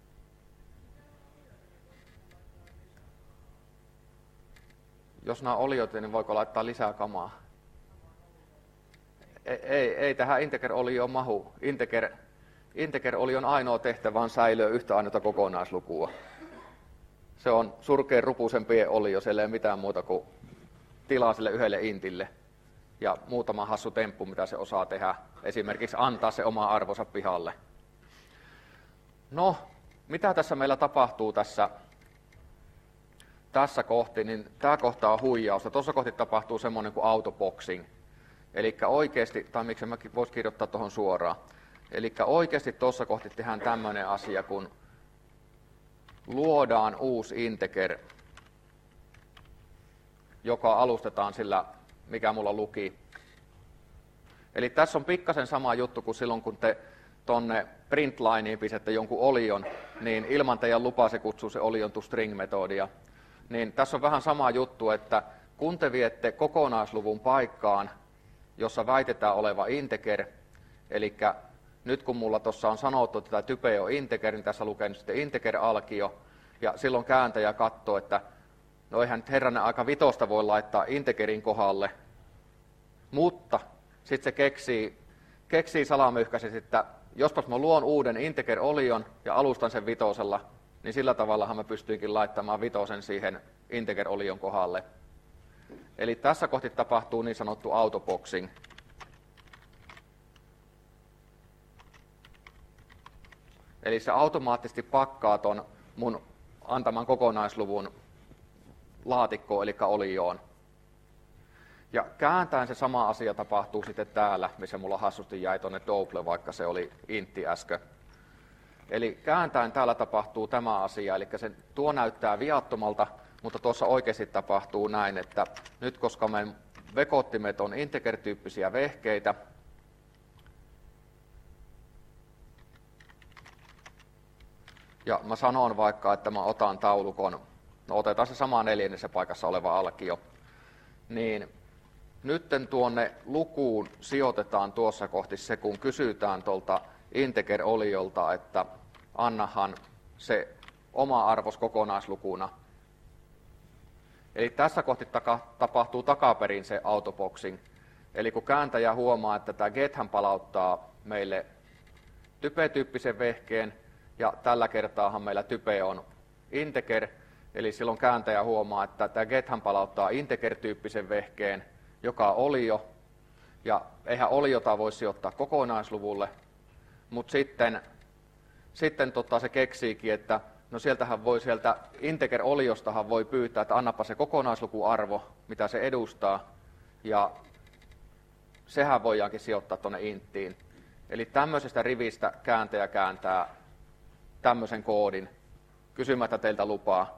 Jos nämä oliot, niin voiko laittaa lisää kamaa? Ei, ei, ei tähän integer-olioon mahu. Integer, integer-olion ainoa tehtävä on säilöä yhtä ainoata kokonaislukua. Se on surkeen rupuisen pien olio, siellä ei mitään muuta kuin tilaa sille yhdelle intille. Ja muutama hassu temppu, mitä se osaa tehdä. Esimerkiksi antaa se oma arvonsa pihalle. No, mitä tässä meillä tapahtuu tässä, tässä kohti, niin tämä kohta on huijausta. Tuossa kohti tapahtuu semmoinen kuin autoboxing. Eli oikeasti, tai miksi mä voisi kirjoittaa tuohon suoraan. Eli oikeasti tuossa kohti tehdään tämmöinen asia, kun luodaan uusi integer, joka alustetaan sillä, mikä mulla luki. Eli tässä on pikkasen sama juttu kuin silloin, kun te tuonne printlineen pistätte jonkun olion, niin ilman teidän lupaa se kutsuu se olion to string-metodia. Niin tässä on vähän sama juttu, että kun te viette kokonaisluvun paikkaan, jossa väitetään oleva integer, eli nyt kun mulla tuossa on sanottu, että tämä type on integer, niin tässä lukee nyt sitten integer-alkio, ja silloin kääntäjä katsoo, että no eihän nyt herranen aika vitosta voi laittaa integerin kohdalle, mutta sitten se keksii, keksii salamyhkäisesti, että jospas mä luon uuden integer-olion ja alustan sen vitosella, niin sillä tavallahan mä pystyinkin laittamaan vitosen siihen integer-olion kohdalle. Eli tässä kohti tapahtuu niin sanottu autoboxing. Eli se automaattisesti pakkaa ton mun antaman kokonaisluvun laatikkoon, eli olioon. Ja kääntäen se sama asia tapahtuu sitten täällä, missä mulla hassusti jäi tuonne double, vaikka se oli intti äsken. Eli kääntäen täällä tapahtuu tämä asia, eli se, tuo näyttää viattomalta, mutta tuossa oikeasti tapahtuu näin, että nyt koska meidän vekottimet on integer-tyyppisiä vehkeitä, ja mä sanon vaikka, että mä otan taulukon, no otetaan se sama neljännessä paikassa oleva alkio, niin nytten tuonne lukuun sijoitetaan tuossa kohti se, kun kysytään tuolta integer-oliolta, että annahan se oma arvos kokonaislukuna. Eli tässä kohti taka, tapahtuu takaperin se autoboxing. Eli kun kääntäjä huomaa, että tämä gethän palauttaa meille type-tyyppisen vehkeen, ja tällä kertaahan meillä type on integer, eli silloin kääntäjä huomaa, että tämä gethän palauttaa integer-tyyppisen vehkeen, joka on olio, ja eihän oliota voi sijoittaa kokonaisluvulle, mutta sitten, sitten tota se keksiikin, että no sieltähän voi sieltä integer-oliostahan voi pyytää, että annapa se kokonaislukuarvo, mitä se edustaa, ja sehän voidaankin sijoittaa tuonne inttiin. Eli tämmöisestä rivistä kääntäjä kääntää tämmöisen koodin kysymättä teiltä lupaa.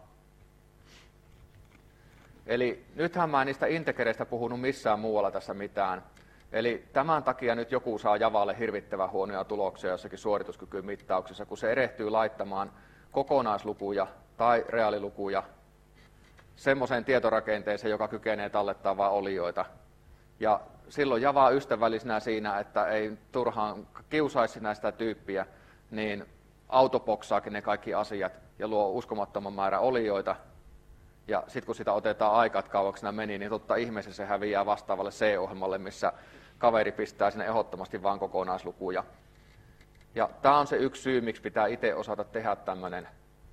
Eli nythän mä en niistä integreistä puhunut missään muualla tässä mitään. Eli tämän takia nyt joku saa Javalle hirvittävän huonoja tuloksia jossakin suorituskykymittauksessa, kun se erehtyy laittamaan kokonaislukuja tai reaalilukuja semmoiseen tietorakenteeseen, joka kykenee tallettamaan vain olioita. Ja silloin Java ystävällisenä siinä, että ei turhaan kiusaisi näistä tyyppiä, niin autoboksaakin ne kaikki asiat ja luo uskomattoman määrän olioita. Ja sitten kun sitä otetaan aikaa, että kauaksi nämä meni, niin totta ihmeessä se häviää vastaavalle C-ohjelmalle, missä kaveri pistää sinne ehdottomasti vain kokonaislukuja. Ja tämä on se yksi syy, miksi pitää itse osata tehdä tämmöinen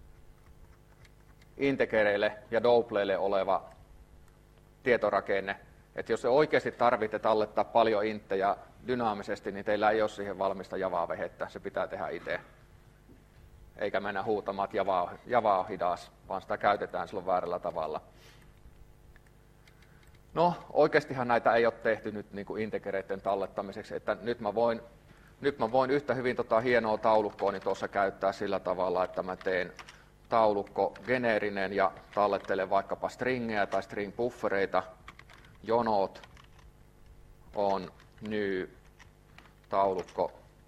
integereille ja doubleille oleva tietorakenne. Että jos se oikeasti tarvitsee tallettaa paljon inttejä dynaamisesti, niin teillä ei ole siihen valmista Javaa-vehettä. Se pitää tehdä itse. Eikä mennä huutamaan, että Java, Java on hidas, vaan sitä käytetään silloin väärällä tavalla. No, oikeastihan näitä ei ole tehty nyt niin kuin integereiden tallettamiseksi, että nyt mä voin, nyt mä voin yhtä hyvin tota hienoa taulukkoa niin tuossa käyttää sillä tavalla, että mä teen taulukko geneerinen ja tallettelen vaikkapa stringejä tai string buffereita. Jonot on new taulukko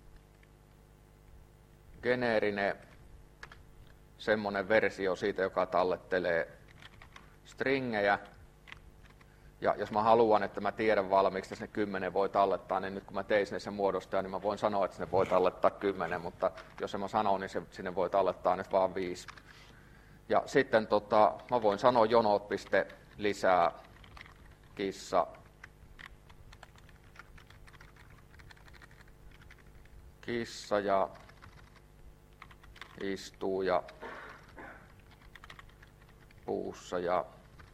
geneerinen, semmoinen versio siitä, joka tallettelee stringejä. Ja jos mä haluan, että mä tiedän valmiiksi, että sinne kymmenen voi tallettaa, niin nyt kun mä tein sinne sen muodostajan, niin mä voin sanoa, että sinne voi tallettaa kymmenen, mutta jos mä sanon, niin se, sinne voi tallettaa nyt vaan viisi. Ja sitten tota, mä voin sanoa jonot piste lisää kissa kissa ja istuu ja puussa ja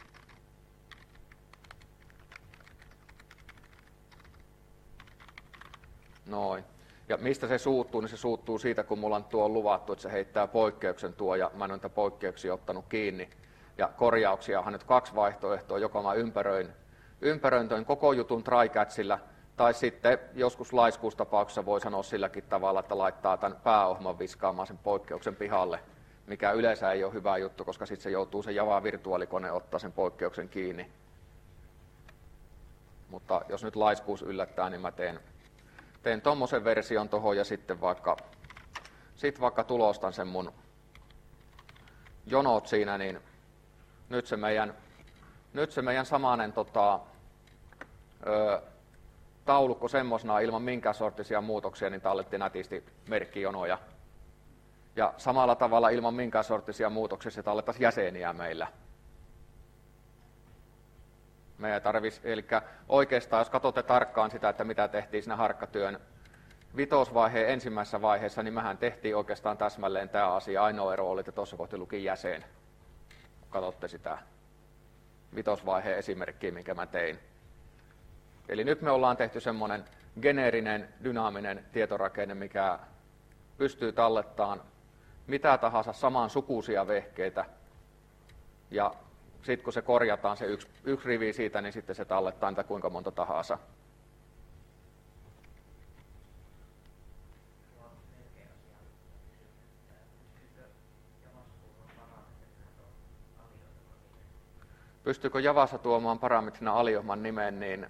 noin. Ja mistä se suuttuu, niin se suuttuu siitä, kun mulla on tuo luvattu, että se heittää poikkeuksen tuo ja mä en ole niitä poikkeuksia ottanut kiinni. Ja korjauksia onhan nyt kaksi vaihtoehtoa, joko mä ympäröin, ympäröin toin koko jutun trycatchillä, tai sitten joskus laiskuustapauksessa voi sanoa silläkin tavalla, että laittaa tämän pääohjelman viskaamaan sen poikkeuksen pihalle, mikä yleensä ei ole hyvä juttu, koska sitten se joutuu se Java-virtuaalikone ottaa sen poikkeuksen kiinni. Mutta jos nyt laiskuus yllättää, niin mä teen, teen tommosen version tuohon ja sitten vaikka, sit vaikka tulostan sen mun jonot siinä, niin nyt se meidän, nyt se meidän samainen tota, ö, taulukko semmoisena ilman minkään sorttisia muutoksia, niin talletti nätisti merkkijonoja. Ja samalla tavalla ilman minkään sorttisia muutoksia se tallettaisi jäseniä meillä. Me ei tarvitsisi, eli oikeastaan jos katsotte tarkkaan sitä, että mitä tehtiin siinä harkkatyön vitosvaiheen ensimmäisessä vaiheessa, niin mehän tehtiin oikeastaan täsmälleen tämä asia. Ainoa ero oli, että tuossa kohti luki jäsen. Katsotte sitä vitosvaiheen esimerkkiä, minkä mä tein. Eli nyt me ollaan tehty semmoinen geneerinen, dynaaminen tietorakenne, mikä pystyy tallettamaan mitä tahansa samansukuisia vehkeitä. Ja sitten kun se korjataan se yksi, yksi rivi siitä, niin sitten se tallettaa niitä kuinka monta tahansa. Pystyykö Javassa tuomaan parametrina aliohman nimen, niin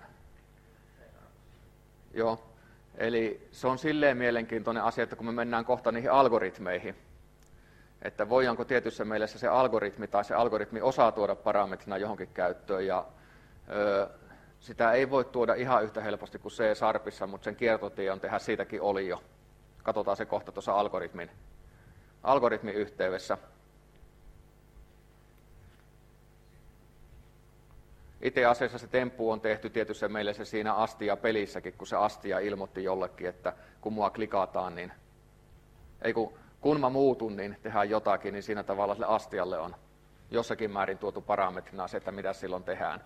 joo. Eli se on silleen mielenkiintoinen asia, että kun me mennään kohta niihin algoritmeihin, että voidaanko tietyssä mielessä se algoritmi tai se algoritmi osaa tuoda parametrina johonkin käyttöön, ja ö, sitä ei voi tuoda ihan yhtä helposti kuin C-sharpissa, mutta sen kiertotie on tehdä siitäkin olio. Katsotaan se kohta tuossa algoritmin, algoritmin yhteydessä. Itse asiassa se temppu on tehty tietyssä mielessä siinä Astia-pelissäkin, kun se Astia ilmoitti jollekin, että kun mua klikataan, niin ei kun, kun mä muutun, niin tehdään jotakin, niin siinä tavalla sille Astialle on jossakin määrin tuotu parametrina se, että mitä silloin tehdään.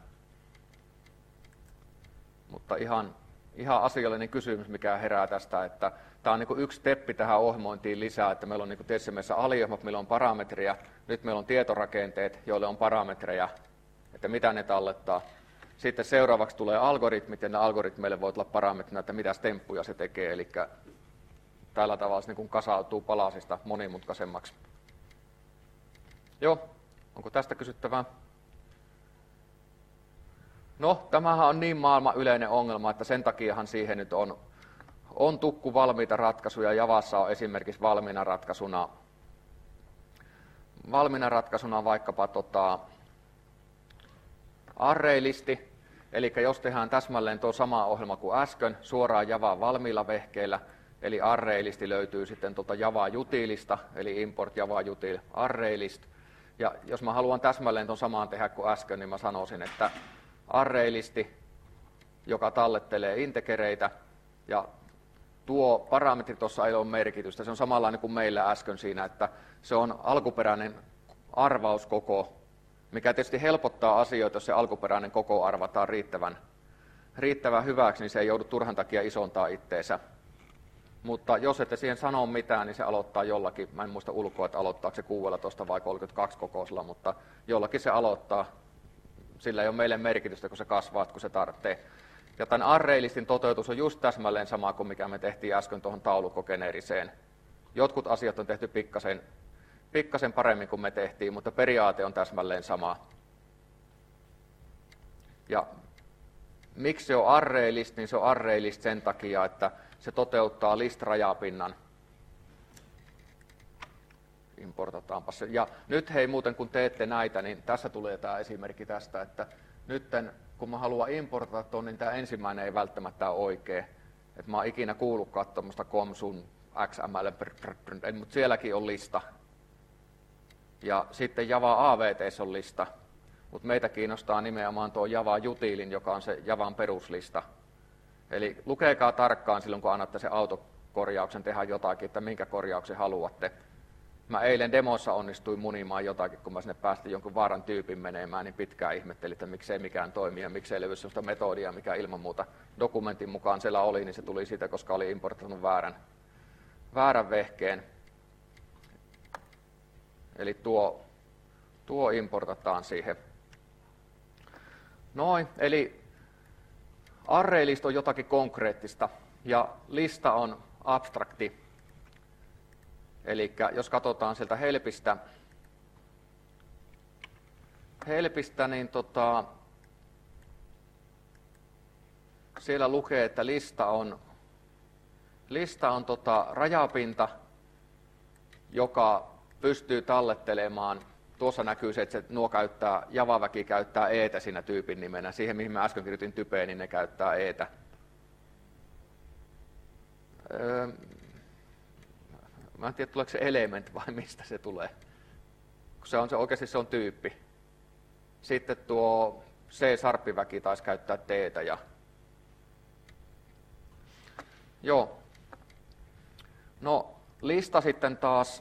Mutta ihan, ihan asiallinen kysymys, mikä herää tästä, että tämä on niin kuin yksi steppi tähän ohjelmointiin lisää, että meillä on niin kuin tietyssä mielessä aliohjelmat, meillä on parametreja, nyt meillä on tietorakenteet, joille on parametreja, että mitä ne tallettaa. Sitten seuraavaksi tulee algoritmit, ja ne algoritmeille voi olla parametrina, että mitä temppuja se tekee, eli tällä tavalla se niin kasautuu palasista monimutkaisemmaksi. Joo, onko tästä kysyttävää? No, tämähän on niin maailman yleinen ongelma, että sen takiahan siihen nyt on, on tukku valmiita ratkaisuja. Javassa on esimerkiksi valmiina ratkaisuna, valmiina ratkaisuna vaikkapa tota, array-listi. Eli jos tehdään täsmälleen tuo sama ohjelma kuin äsken, suoraan Javaan valmiilla vehkeillä, eli array-listi löytyy sitten tuolta Java utilista, eli import Java util array-list. Ja jos mä haluan täsmälleen tuon samaan tehdä kuin äsken, niin mä sanoisin, että array-listi, joka tallettelee integereitä, ja tuo parametri tuossa ei ole merkitystä. Se on samanlainen kuin meillä äsken siinä, että se on alkuperäinen arvauskoko, mikä tietysti helpottaa asioita, jos se alkuperäinen koko arvataan riittävän, riittävän hyväksi, niin se ei joudu turhan takia isontaa itteensä. Mutta jos ette siihen sano mitään, niin se aloittaa jollakin, mä en muista ulkoa, että aloittaako se kuusitoista vai kolmekymmentäkaksi kokoisella, mutta jollakin se aloittaa. Sillä ei ole meille merkitystä, kun se kasvaa, kun se tarvitsee. Ja tämän array-listin toteutus on just täsmälleen sama kuin mikä me tehtiin äsken tuohon taulukkogeneeriseen. Jotkut asiat on tehty pikkasen, pikkasen paremmin kuin me tehtiin, mutta periaate on täsmälleen sama. Ja miksi se on array-list, niin se on array-list sen takia, että se toteuttaa list-rajapinnan. Importataanpa se. Ja nyt hei muuten kun teette näitä, niin tässä tulee tämä esimerkki tästä, että nytten kun mä haluan importata tuon, niin tämä ensimmäinen ei välttämättä ole oikea. Et mä oon ikinä kuullutkaan tuommoista komsun X M L, mutta sielläkin on lista. Ja sitten Java A V T on lista, mutta meitä kiinnostaa nimenomaan tuo Java utilin, joka on se Javan peruslista. Eli lukekaa tarkkaan silloin, kun annatte sen autokorjauksen tehdä jotakin, että minkä korjauksen haluatte. Mä eilen demossa onnistuin munimaan jotakin, kun mä sinne päästin jonkun vaaran tyypin menemään, niin pitkään ihmettelin, että miksei mikään toimi ja miksei löydy sellaista metodia, mikä ilman muuta dokumentin mukaan siellä oli, niin se tuli siitä, koska oli importoinut väärän, väärän vehkeen. Eli tuo, tuo importataan siihen. Noin, eli array-list on jotakin konkreettista ja lista on abstrakti. Eli jos katsotaan sieltä helpistä, helpistä niin tota, siellä lukee, että lista on, lista on tota rajapinta, joka pystyy tallettelemaan. Tuossa näkyy se, että se, nuo käyttää, Java-väki käyttää eetä siinä tyypin nimenä. Siihen, mihin mä äsken kirjoitin typeen, niin ne käyttää eetä. Öö, Mä en tiedä, tuleeko se element vai mistä se tulee. Se on se, oikeasti se on tyyppi. Sitten tuo C-sarppiväki taisi käyttää teetä. Ja... Joo. No, lista sitten taas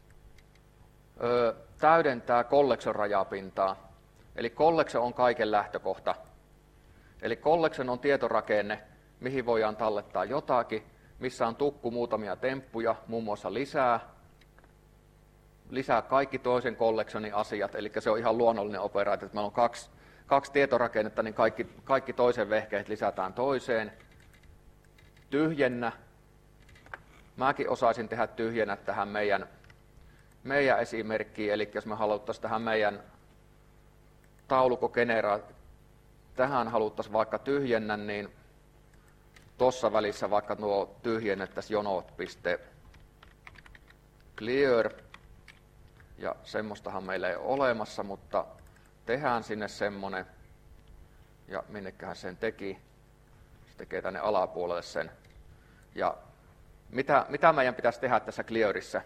ö, täydentää collection rajapintaa. Eli collection on kaiken lähtökohta. Eli collection on tietorakenne, mihin voidaan tallettaa jotakin, missä on tukku muutamia temppuja, muun muassa lisää, lisää kaikki toisen collectionin asiat, eli se on ihan luonnollinen operaatio, että meillä on kaksi, kaksi tietorakennetta, niin kaikki, kaikki toisen vehkeet lisätään toiseen. Tyhjennä. Mäkin osaisin tehdä tyhjennä tähän meidän, meidän esimerkkiin, eli jos me haluttaisiin tähän meidän taulukkogeneraatioon, tähän haluttaisiin vaikka tyhjennä, niin tuossa välissä vaikka nuo tyhjennettäisiin jonot.clear, ja semmoistahan meillä ei ole olemassa, mutta tehdään sinne semmoinen, ja minnekähän sen teki, se tekee tänne alapuolelle sen. Ja mitä, mitä meidän pitäisi tehdä tässä clearissa?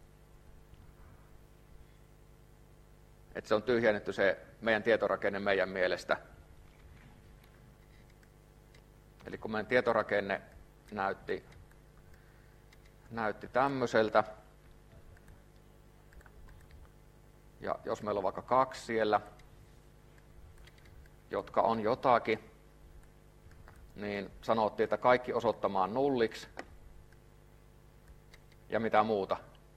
Että se on tyhjennetty se meidän tietorakenne meidän mielestä. Eli kun meidän tietorakenne näytti, näytti tämmöiseltä, ja jos meillä on vaikka kaksi siellä, jotka on jotakin, niin sanottiin, että kaikki osoittamaan nulliksi, ja mitä muuta.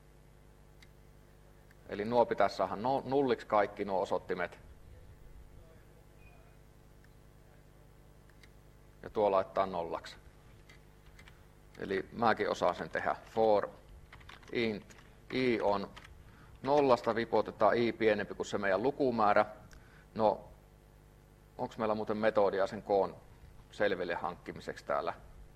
Eli nuo pitäisi saada nulliksi kaikki nuo osoittimet. tuo laittaa nollaksi. Eli mäkin osaan sen tehdä. For int i on nollasta, vipotetaan i pienempi kuin se meidän lukumäärä. No, onko meillä muuten metodia sen koon selville hankkimiseksi täällä?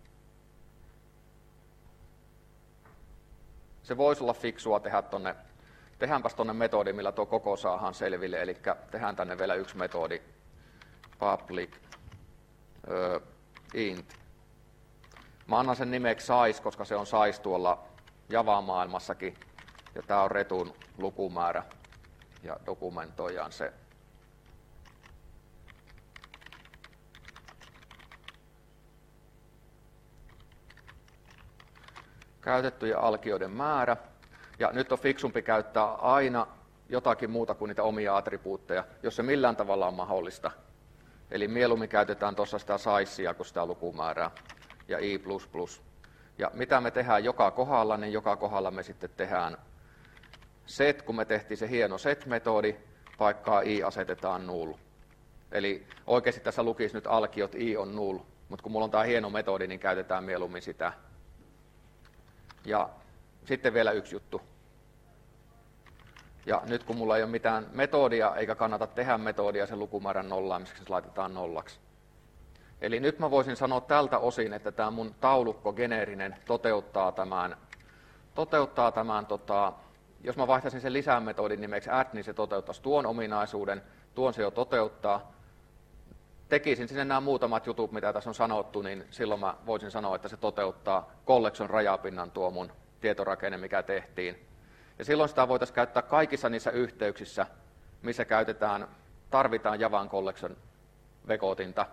Se voisi olla fiksua tehdä tonne, tehdäänpäs tonne metodi, millä tuo koko saadaan selville, eli tehdään tänne vielä yksi metodi, public uh, int. Mä annan sen nimeksi size, koska se on size tuolla Java-maailmassakin, ja tää on retun lukumäärä, ja dokumentoidaan se. Käytettyjen alkioiden määrä. Ja nyt on fiksumpi käyttää aina jotakin muuta kuin niitä omia attribuutteja, jos se millään tavalla on mahdollista. Eli mieluummin käytetään tuossa sitä sizea kuin sitä lukumäärää ja i plus plus. Ja mitä me tehdään joka kohdalla, niin joka kohdalla me sitten tehdään set, kun me tehtiin se hieno set-metodi, paikkaa i asetetaan null. Eli oikeasti tässä lukisi nyt alkiot i on null, mutta kun mulla on tämä hieno metodi, niin käytetään mieluummin sitä. Ja sitten vielä yksi juttu. Ja nyt kun mulla ei ole mitään metodia, eikä kannata tehdä metodia sen lukumäärän nollaamiseksi, se laitetaan nollaksi. Eli nyt mä voisin sanoa tältä osin, että tämä mun taulukko geneerinen toteuttaa tämän, toteuttaa tämän tota, jos mä vaihtaisin sen lisämetodin nimeksi add, niin se toteuttaisi tuon ominaisuuden, tuon se jo toteuttaa. Tekisin sinne nämä muutamat jutut, mitä tässä on sanottu, niin silloin mä voisin sanoa, että se toteuttaa collection rajapinnan tuo mun tietorakenne, mikä tehtiin. Ja silloin sitä voitaisiin käyttää kaikissa niissä yhteyksissä, missä käytetään, tarvitaan Javan collection vekotinta.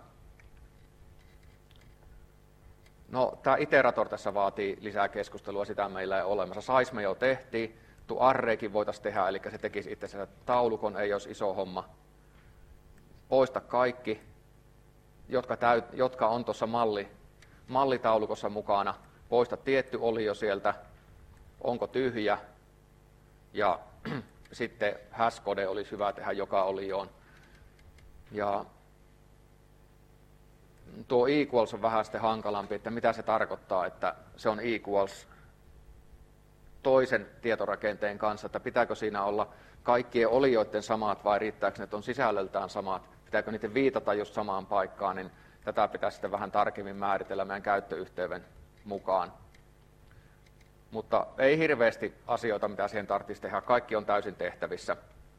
No, tämä iterator tässä vaatii lisää keskustelua, sitä meillä ei ole olemassa. Size me jo tehtiin, tuo arraykin voitaisiin tehdä, eli se tekisi itsensä taulukon, ei olisi iso homma. Poista kaikki, jotka, täyt, jotka on tuossa malli, mallitaulukossa mukana. Poista tietty olio sieltä, onko tyhjä, ja sitten hashcode olisi hyvä tehdä joka olioon. Ja tuo equals on vähän sitten hankalampi, että mitä se tarkoittaa, että se on equals toisen tietorakenteen kanssa, että pitääkö siinä olla kaikkien olioiden samat vai riittääkö ne, että on sisällöltään samat, pitääkö niiden viitata just samaan paikkaan, niin tätä pitää sitten vähän tarkemmin määritellä meidän käyttöyhteyden mukaan. Mutta ei hirveästi asioita, mitä siihen tarvitsisi tehdä, kaikki on täysin tehtävissä.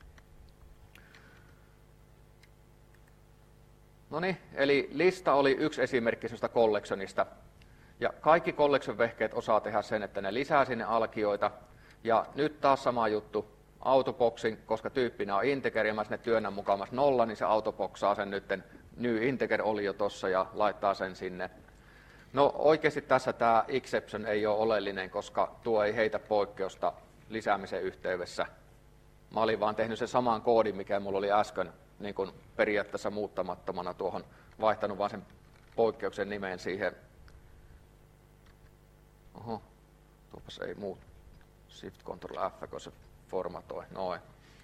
No niin, eli lista oli yksi esimerkki sellaista collectionista. Ja kaikki collection-vehkeet osaa tehdä sen, että ne lisää sinne alkioita. Ja nyt taas sama juttu, autoboxing, koska tyyppinä on integer, ja mä sinne työnnän mukamas nolla, niin se autoboxaa sen nyt new integer oli jo tossa ja laittaa sen sinne. No oikeasti tässä tämä exception ei ole oleellinen, koska tuo ei heitä poikkeusta lisäämisen yhteydessä. Mä olin vaan tehnyt sen saman koodin, mikä mulla oli äsken niin kuin periaatteessa muuttamattomana tuohon, vaihtanut vaan sen poikkeuksen nimeen siihen. Oho, tuopas ei muut. Shift Control F, kun se formatoi. Noin.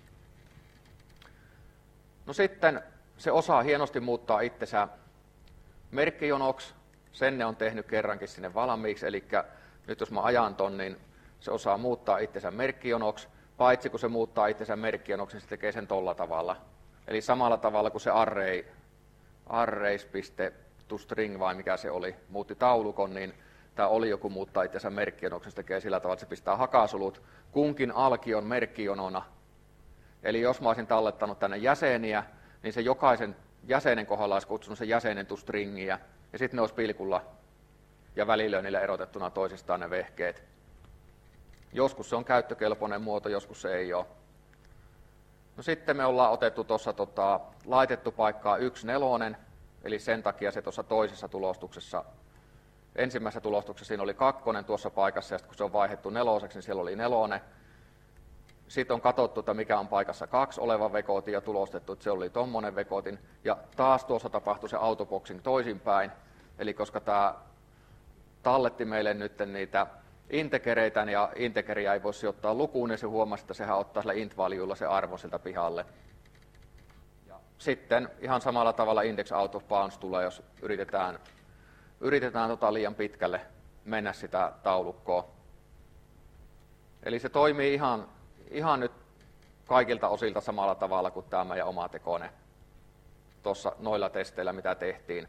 No sitten se osaa hienosti muuttaa itsensä merkkijonoksi. Sen ne on tehnyt kerrankin sinne valmiiksi, eli nyt jos mä ajan ton, niin se osaa muuttaa itsensä merkkijonoksi, paitsi kun se muuttaa itsensä merkkijonoksi, niin se tekee sen tolla tavalla. Eli samalla tavalla kuin se array, arrays.toString vai mikä se oli, muutti taulukon, niin tämä oli joku muuttaa itsensä merkkijonoksi, se tekee sillä tavalla, että se pistää hakasulut kunkin alkion merkkijonona. Eli jos mä olisin tallettanut tänne jäseniä, niin se jokaisen jäsenen kohdalla olisi kutsunut sen jäsenen toStringiä, ja sitten ne olisi pilkulla ja välilöinnillä erotettuna toisistaan ne vehkeet. Joskus se on käyttökelpoinen muoto, joskus se ei ole. No sitten me ollaan otettu tuossa tota, laitettu paikkaa yksi nelonen, eli sen takia se tuossa toisessa tulostuksessa, ensimmäisessä tulostuksessa siinä oli kakkonen tuossa paikassa, ja sitten kun se on vaihdettu neloseksi, niin siellä oli nelonen. Sitten on katsottu, että mikä on paikassa kaksi oleva vekotin ja tulostettu, että se oli tommonen vekotin. Ja taas tuossa tapahtui se autoboxing toisinpäin. Eli koska tämä talletti meille nyt niitä integereitä ja integeriä ei voi sijoittaa lukuun, niin se huomasi, että sehän ottaa sillä int-valuella se arvo siltä pihalle. Ja sitten ihan samalla tavalla index out of bounds tulee, jos yritetään yritetään tota liian pitkälle mennä sitä taulukkoa. Eli se toimii ihan, ihan nyt kaikilta osilta samalla tavalla kuin tämä meidän oma tekone tuossa noilla testeillä, mitä tehtiin.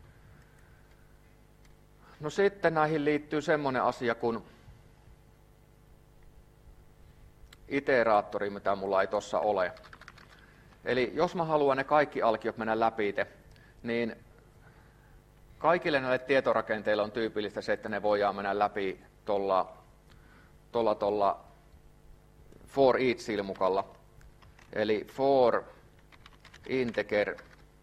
No sitten näihin liittyy semmoinen asia kuin iteraattori, mitä mulla ei tuossa ole. Eli jos mä haluan ne kaikki alkiot mennä läpi, niin kaikille näille tietorakenteille on tyypillistä se, että ne voidaan mennä läpi tuolla tolla, tolla for each-silmukalla. Eli for integer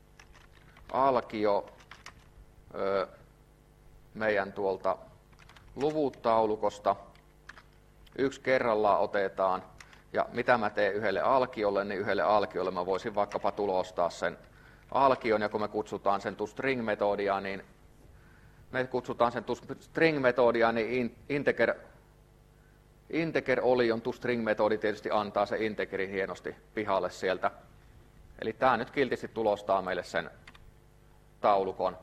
alkio ö, meidän tuolta luvut-taulukosta yksi kerrallaan otetaan. Ja mitä mä teen yhdelle alkiolle, niin yhdelle alkiolle mä voisin vaikkapa tulostaa sen alkion, ja kun me kutsutaan sen toString-metodia, niin me kutsutaan sen toString-metodia, niin integer, integer olion toString-metodi tietysti antaa se integerin hienosti pihalle sieltä. Eli tämä nyt kiltisti tulostaa meille sen taulukon.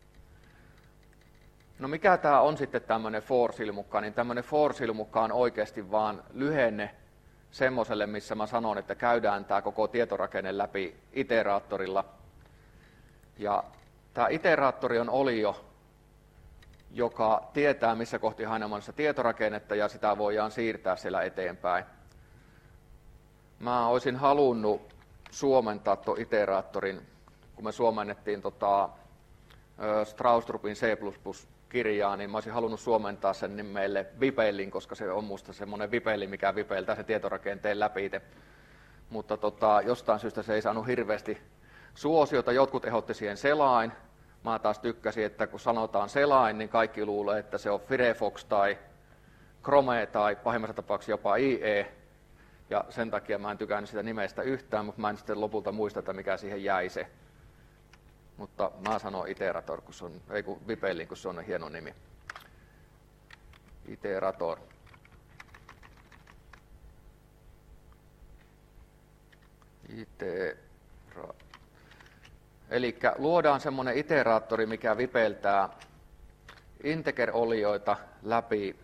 No mikä tämä on sitten tämmöinen for-silmukka, niin tämmöinen for-silmukka on oikeasti vaan lyhenne semmoiselle, missä mä sanon, että käydään tämä koko tietorakenne läpi iteraattorilla. Ja tämä iteraattori on olio, joka tietää, missä kohti haetaan sitä tietorakennetta, ja sitä voidaan siirtää siellä eteenpäin. Mä olisin halunnut suomentaa tuon iteraattorin, kun me suomennettiin tota, Strausstrupin C plus plus kirjaa, niin mä olisin halunnut suomentaa sen niin meille vipelin, koska se on musta semmoinen vipeli, mikä vipeltää se tietorakenteen läpi. Mutta tota, jostain syystä se ei saanut hirveästi suosiota. Jotkut ehdotti siihen selain. Mä taas tykkäsin, että kun sanotaan selain, niin kaikki luulee, että se on Firefox tai Chrome tai pahimmassa tapauksessa jopa I E. Ja sen takia mä en tykännyt sitä nimestä yhtään, mutta mä en sitten lopulta muista, että mikä siihen jäi se. Mutta mä sanon Iterator, kun se on, ei kun Vipelin, kun se on hieno nimi. Iterator. Itera. Eli luodaan semmoinen iteraattori, mikä vipeltää integer-olioita läpi,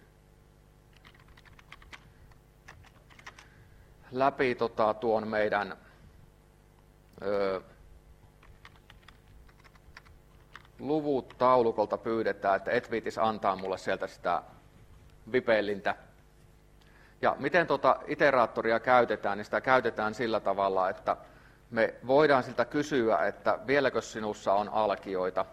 läpi tota, tuon meidän ö, luvut taulukolta pyydetään, että et viitis antaa mulle sieltä sitä vipellintä. Ja miten tuota iteraattoria käytetään, niin sitä käytetään sillä tavalla, että me voidaan siltä kysyä, että vieläkö sinussa on alkioita.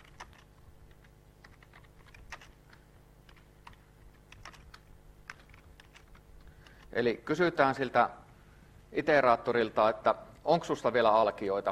Eli kysytään siltä iteraattorilta, että onko sinusta vielä alkioita.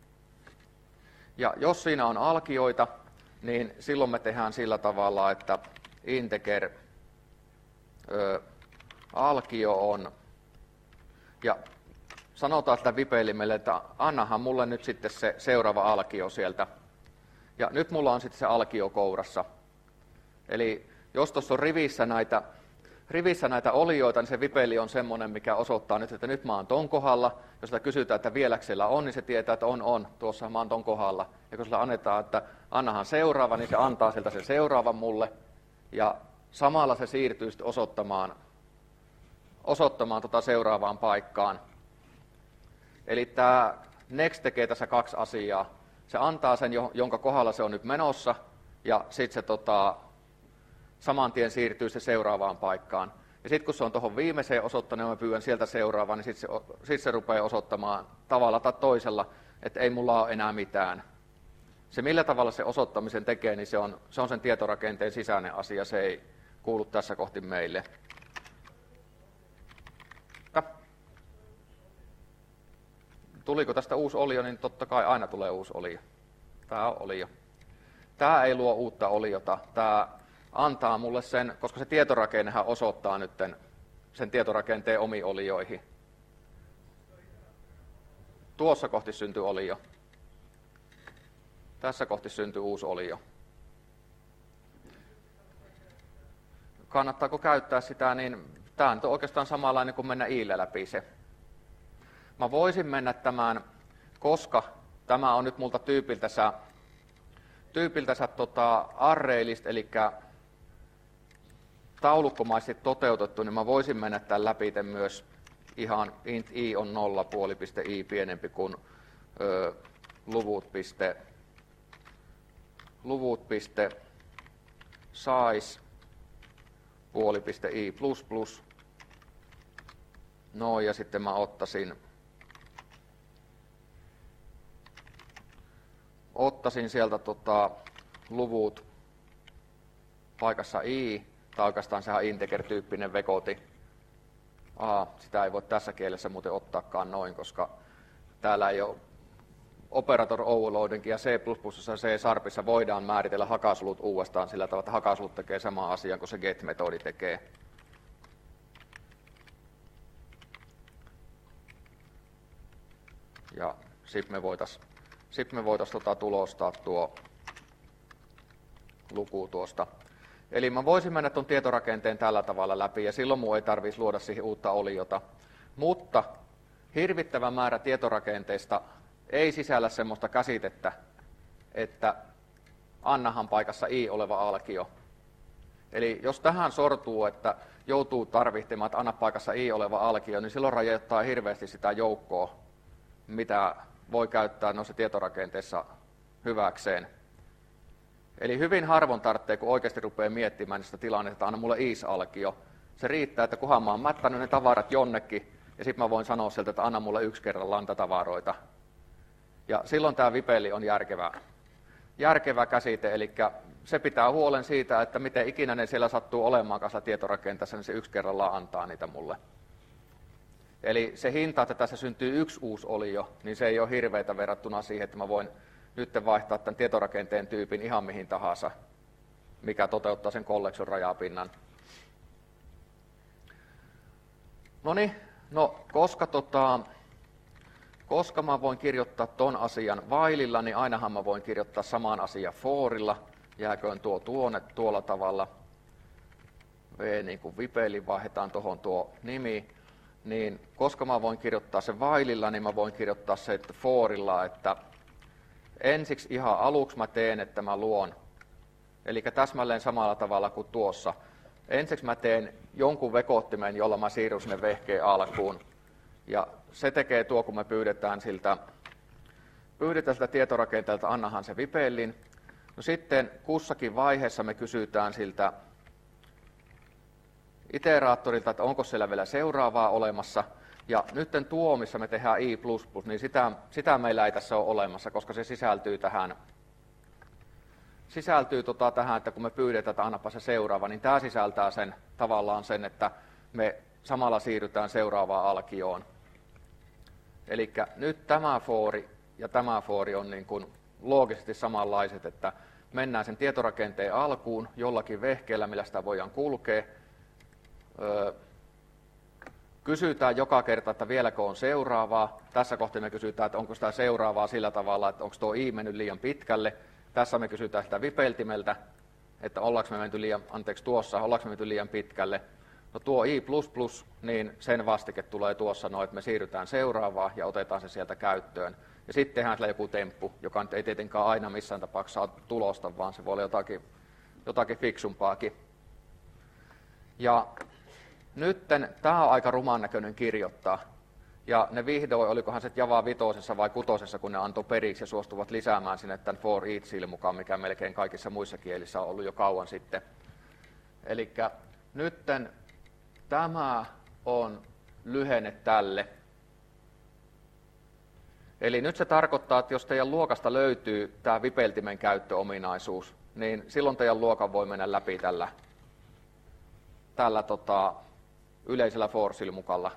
Ja jos siinä on alkioita, niin silloin me tehdään sillä tavalla, että integer ö, alkio on, ja sanotaan sitä vipelimelle, että annahan mulle nyt sitten se seuraava alkio sieltä. Ja nyt mulla on sitten se alkio kourassa. Eli jos tuossa on rivissä näitä, rivissä näitä olioita, niin se vipeli on semmoinen, mikä osoittaa nyt, että nyt mä oon ton kohdalla. Jos sitä kysytään, että vieläkö siellä on, niin se tietää, että on, on, tuossa mä oon ton kohdalla. Ja kun sillä annetaan, että annahan seuraava, niin se antaa sieltä sen seuraavan mulle. Ja samalla se siirtyy sitten osoittamaan, osoittamaan tota seuraavaan paikkaan. Eli tämä next tekee tässä kaksi asiaa. Se antaa sen, jonka kohdalla se on nyt menossa, ja sitten se tota, saman tien siirtyy se seuraavaan paikkaan. Ja sitten kun se on tuohon viimeiseen osoittanut, ja mä pyydän sieltä seuraavaan, niin sitten se, sit se rupeaa osoittamaan tavalla tai toisella, että ei mulla ole enää mitään. Se millä tavalla se osoittamisen tekee, niin se on, se on sen tietorakenteen sisäinen asia, se ei kuulu tässä kohti meille. Tuliko tästä uusi olio, niin totta kai aina tulee uusi olio. Tämä on olio. Tämä ei luo uutta oliota. Tämä antaa mulle sen, koska se tietorakennehan osoittaa nyt sen tietorakenteen omiin olioihin. Tuossa kohti syntyy olio. Tässä kohti syntyy uusi olio. Kannattaako käyttää sitä, niin tämä on oikeastaan samanlainen kuin mennä iillä läpi se. Mä voisin mennä tämän, koska tämä on nyt multa tyypiltä tyypiltänsä tota, array list, eli taulukkomaisesti toteutettu, niin mä voisin mennä tämän läpi myös ihan int i on nolla, puolipiste i pienempi kuin ö, luvut, piste, luvut, piste, size, puolipiste i plus plus. No ja sitten mä ottaisin, ottaisin sieltä tota, luvut paikassa i, tai oikeastaan sehän integer-tyyppinen vekoti. Aha, sitä ei voi tässä kielessä muuten ottaakaan noin, koska täällä ei ole operator overloadinkin ja C plus plus ja C-sharpissa voidaan määritellä hakasulut uudestaan sillä tavalla, että hakasulut tekee sama asia kuin se get-metodi tekee. Ja sitten me voitaisiin sit me voitais tota tulostaa tuo luku tuosta. Eli mä voisin mennä tuon tietorakenteen tällä tavalla läpi, ja silloin mun ei tarvitsisi luoda siihen uutta oliota. Mutta hirvittävä määrä tietorakenteista ei sisällä semmoista käsitettä, että annahan paikassa i oleva alkio. Eli jos tähän sortuu, että joutuu tarvitsemaan, että anna paikassa i oleva alkio, niin silloin rajoittaa hirveästi sitä joukkoa, mitä voi käyttää noissa tietorakenteissa hyväkseen. Eli hyvin harvoin tarvitsee, kun oikeasti rupeaa miettimään sitä tilannetta, että anna mulle is-alkio. Se riittää, että kunhan mä oon mättänyt ne tavarat jonnekin, ja sitten mä voin sanoa sieltä, että anna mulle yksi kerrallaan tavaroita. Ja silloin tämä vipeli on järkevä, järkevä käsite, eli se pitää huolen siitä, että miten ikinä ne siellä sattuu olemaan kanssa tietorakenteessa, niin se yksi kerrallaan antaa niitä mulle. Eli se hinta, että tässä syntyy yksi uusi olio, niin se ei ole hirveätä verrattuna siihen, että mä voin nyt vaihtaa tämän tietorakenteen tyypin ihan mihin tahansa, mikä toteuttaa sen collection rajapinnan. Noniin, no koska, tota, koska mä voin kirjoittaa ton asian whileilla, niin ainahan mä voin kirjoittaa saman asian forilla. Jääköön tuo tuonne tuolla tavalla. V niin kuin vipeli, vaihdetaan tuohon tuo nimi. Niin koska mä voin kirjoittaa sen whileilla, niin mä voin kirjoittaa se että forilla, että ensiksi ihan aluksi mä teen, että mä luon, eli täsmälleen samalla tavalla kuin tuossa. Ensiksi mä teen jonkun vekottimen, jolla mä siirryn sinne vehkeen alkuun. Ja se tekee tuo, kun me pyydetään siltä, pyydetään siltä tietorakenteelta, annahan se vipellin. No sitten kussakin vaiheessa me kysytään siltä iteraattorilta, että onko siellä vielä seuraavaa olemassa. Ja nyt tuo, missä me tehdään i plus plus, niin sitä, sitä meillä ei tässä ole olemassa, koska se sisältyy tähän, sisältyy tota tähän, että kun me pyydetään, että annapa se seuraava, niin tämä sisältää sen, tavallaan sen, että me samalla siirrytään seuraavaan alkioon. Eli nyt tämä foori ja tämä foori on niin kuin loogisesti samanlaiset, että mennään sen tietorakenteen alkuun jollakin vehkeellä, millä sitä voidaan kulkea. Öö, Kysytään joka kerta, että vieläkö on seuraavaa. Tässä kohtaa me kysytään, että onko sitä seuraavaa sillä tavalla, että onko tuo i mennyt liian pitkälle. Tässä me kysytään sitä vipeltimeltä, että ollaanko me menty liian, anteeksi tuossa, ollaanko me menty liian pitkälle. No tuo i plus plus, niin sen vastike tulee tuossa noin, että me siirrytään seuraavaan ja otetaan se sieltä käyttöön. Ja sitten tehdään sillä joku temppu, joka nyt ei tietenkään aina missään tapauksessa saa tulosta, vaan se voi olla jotakin, jotakin fiksumpaakin. Ja nytten tämä on aika ruman näköinen kirjoittaa. Ja ne vihdoin, olikohan se Java vitosessa vai kutosessa, kun ne antoi periksi ja suostuvat lisäämään sinne tämän for each mukaan, mikä melkein kaikissa muissa kielissä on ollut jo kauan sitten. Eli nytten tämä on lyhenne tälle. Eli nyt se tarkoittaa, että jos teidän luokasta löytyy tämä vipeltimen käyttöominaisuus, niin silloin teidän luokan voi mennä läpi tällä, tällä tota, yleisellä for-silmukalla.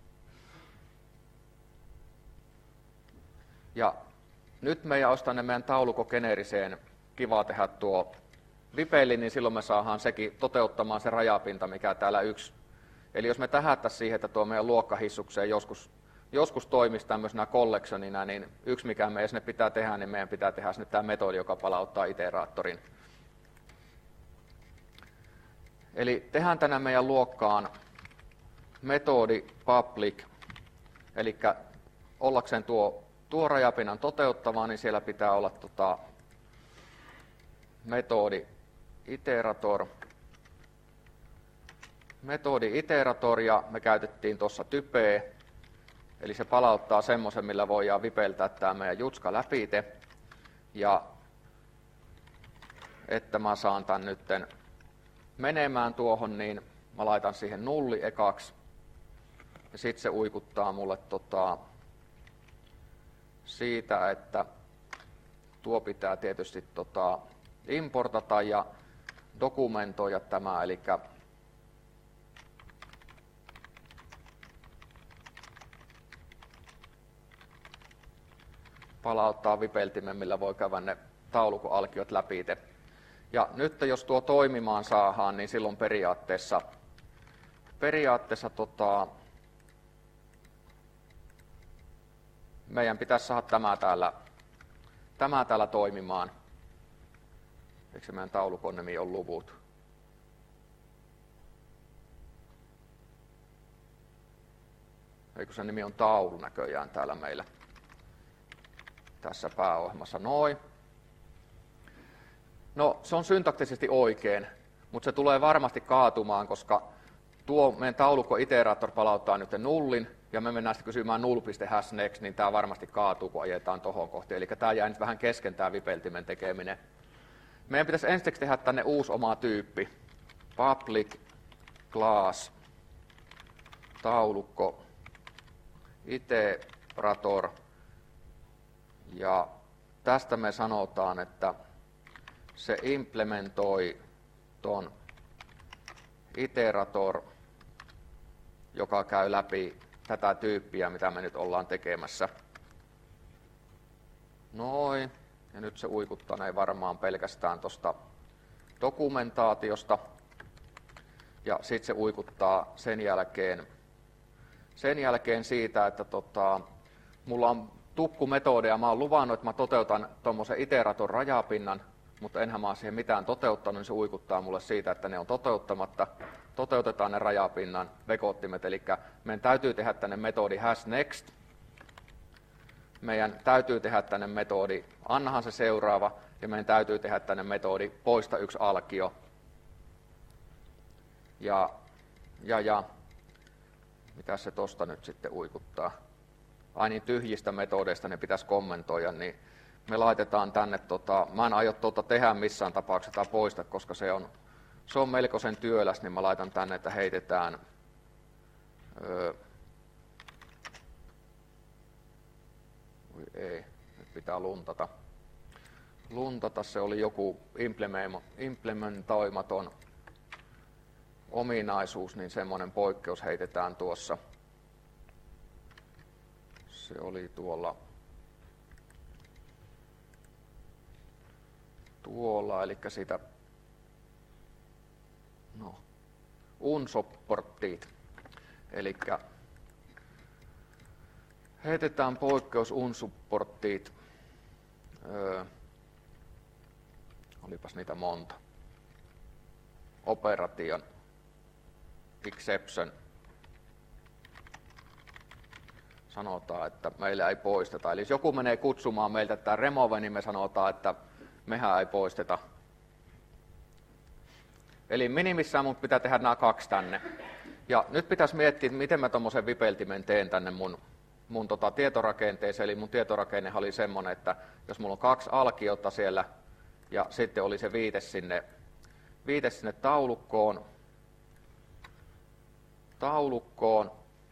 Ja nyt meidän olisi tänne meidän taulukogeneeriseen kiva tehdä tuo vipeli, niin silloin me saadaan sekin toteuttamaan se rajapinta, mikä täällä yksi. Eli jos me tähättäisiin siihen, että tuo meidän luokkahissukseen joskus, joskus toimisi tämmöisenä collectionina, niin yksi mikä meidän sinne pitää tehdä, niin meidän pitää tehdä sinne tämä metodi, joka palauttaa iteraattorin. Eli tehdään tänne meidän luokkaan metodi public, eli ollakseen tuo, tuo rajapinnan toteuttavaa, niin siellä pitää olla tota, metodi iterator. Metodi iterator ja me käytettiin tuossa typeä, eli se palauttaa semmoisen, millä voidaan vipeltää tämä meidän jutska läpite. Ja että mä saan tän nytten menemään tuohon, niin mä laitan siihen nulli ekaksi. Ja sitten se uikuttaa mulle tota, siitä, että tuo pitää tietysti tota, importata ja dokumentoida tämä, eli palauttaa vipeltimen, millä voi käydä ne taulukon alkiot läpi. Ja nyt jos tuo toimimaan saadaan, niin silloin periaatteessa, periaatteessa tota, meidän pitäisi saada tämä täällä, tämä täällä toimimaan. Eikö se meidän taulukon nimi on luvut? Eikö se nimi on taulu näköjään täällä meillä tässä pääohjelmassa? Noin. No, se on syntaktisesti oikein, mutta se tulee varmasti kaatumaan, koska tuo meidän taulukko iterator palauttaa nyt nullin, ja me mennään sitten kysymään null.hashNext, niin tämä varmasti kaatuu, kun ajetaan tohon kohti. Eli tämä jää nyt vähän kesken, tämä vipeltimen tekeminen. Meidän pitäisi ensiksi tehdä tänne uusi oma tyyppi. Public class taulukko iterator. Ja tästä me sanotaan, että se implementoi ton iterator, joka käy läpi tätä tyyppiä, mitä me nyt ollaan tekemässä. Noin. Ja nyt se uikuttanee varmaan pelkästään tuosta dokumentaatiosta. Ja sitten se uikuttaa sen jälkeen, sen jälkeen siitä, että tota, mulla on tukkumetodeja. Mä oon luvannut, että mä toteutan tuommoisen iterator rajapinnan, mutta enhän mä siihen mitään toteuttanut, niin se uikuttaa mulle siitä, että ne on toteuttamatta. Toteutetaan ne rajapinnan vekottimet, eli meidän täytyy tehdä tänne metodi hashNext. Meidän täytyy tehdä tänne metodi annahan se seuraava, ja meidän täytyy tehdä tänne metodi poista yksi alkio. Ja, ja, ja mitä se tosta nyt sitten uikuttaa? Ai niin, tyhjistä metodeista ne pitäisi kommentoida, niin me laitetaan tänne, tota, mä en aio tuota tehdä missään tapauksessa tai poista, koska se on, se on melkoisen työläs, niin mä laitan tänne, että heitetään öö, oi ei, nyt pitää luntata. Luntata, se oli joku implementoimaton ominaisuus, niin semmoinen poikkeus heitetään tuossa. Se oli tuolla tuolla, eli sitä no, unsupportit, eli heitetään poikkeus unsupportit, öö, olipas niitä monta, operation, exception, sanotaan, että meillä ei poisteta. Eli jos joku menee kutsumaan meiltä tämä remove, niin me sanotaan, että mehän ei poisteta. Eli minimissään mun pitää tehdä nämä kaksi tänne. Ja nyt pitäisi miettiä, miten mä tuommoisen vipeltimen teen tänne mun, mun tota tietorakenteeseen. Eli mun tietorakennehan oli semmoinen, että jos mulla on kaksi alkiota siellä ja sitten oli se viite sinne, viite sinne taulukkoon, taulukkoon,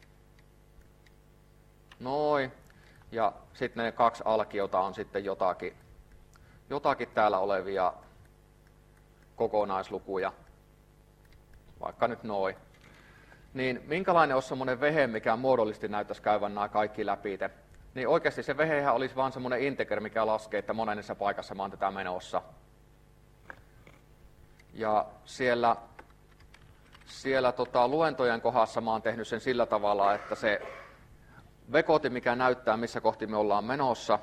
noin, ja sitten ne kaksi alkiota on sitten jotakin, jotakin täällä olevia kokonaislukuja, vaikka nyt noin. Niin minkälainen olisi semmoinen vehe, mikä muodollisesti näyttäisi käyvän nämä kaikki läpi? Niin oikeasti se vehehän olisi vaan semmoinen integer, mikä laskee, että monennessa paikassa mä oon tätä menossa. Ja siellä, siellä tota, luentojen kohdassa mä oon tehnyt sen sillä tavalla, että se vekoti, mikä näyttää, missä kohti me ollaan menossa,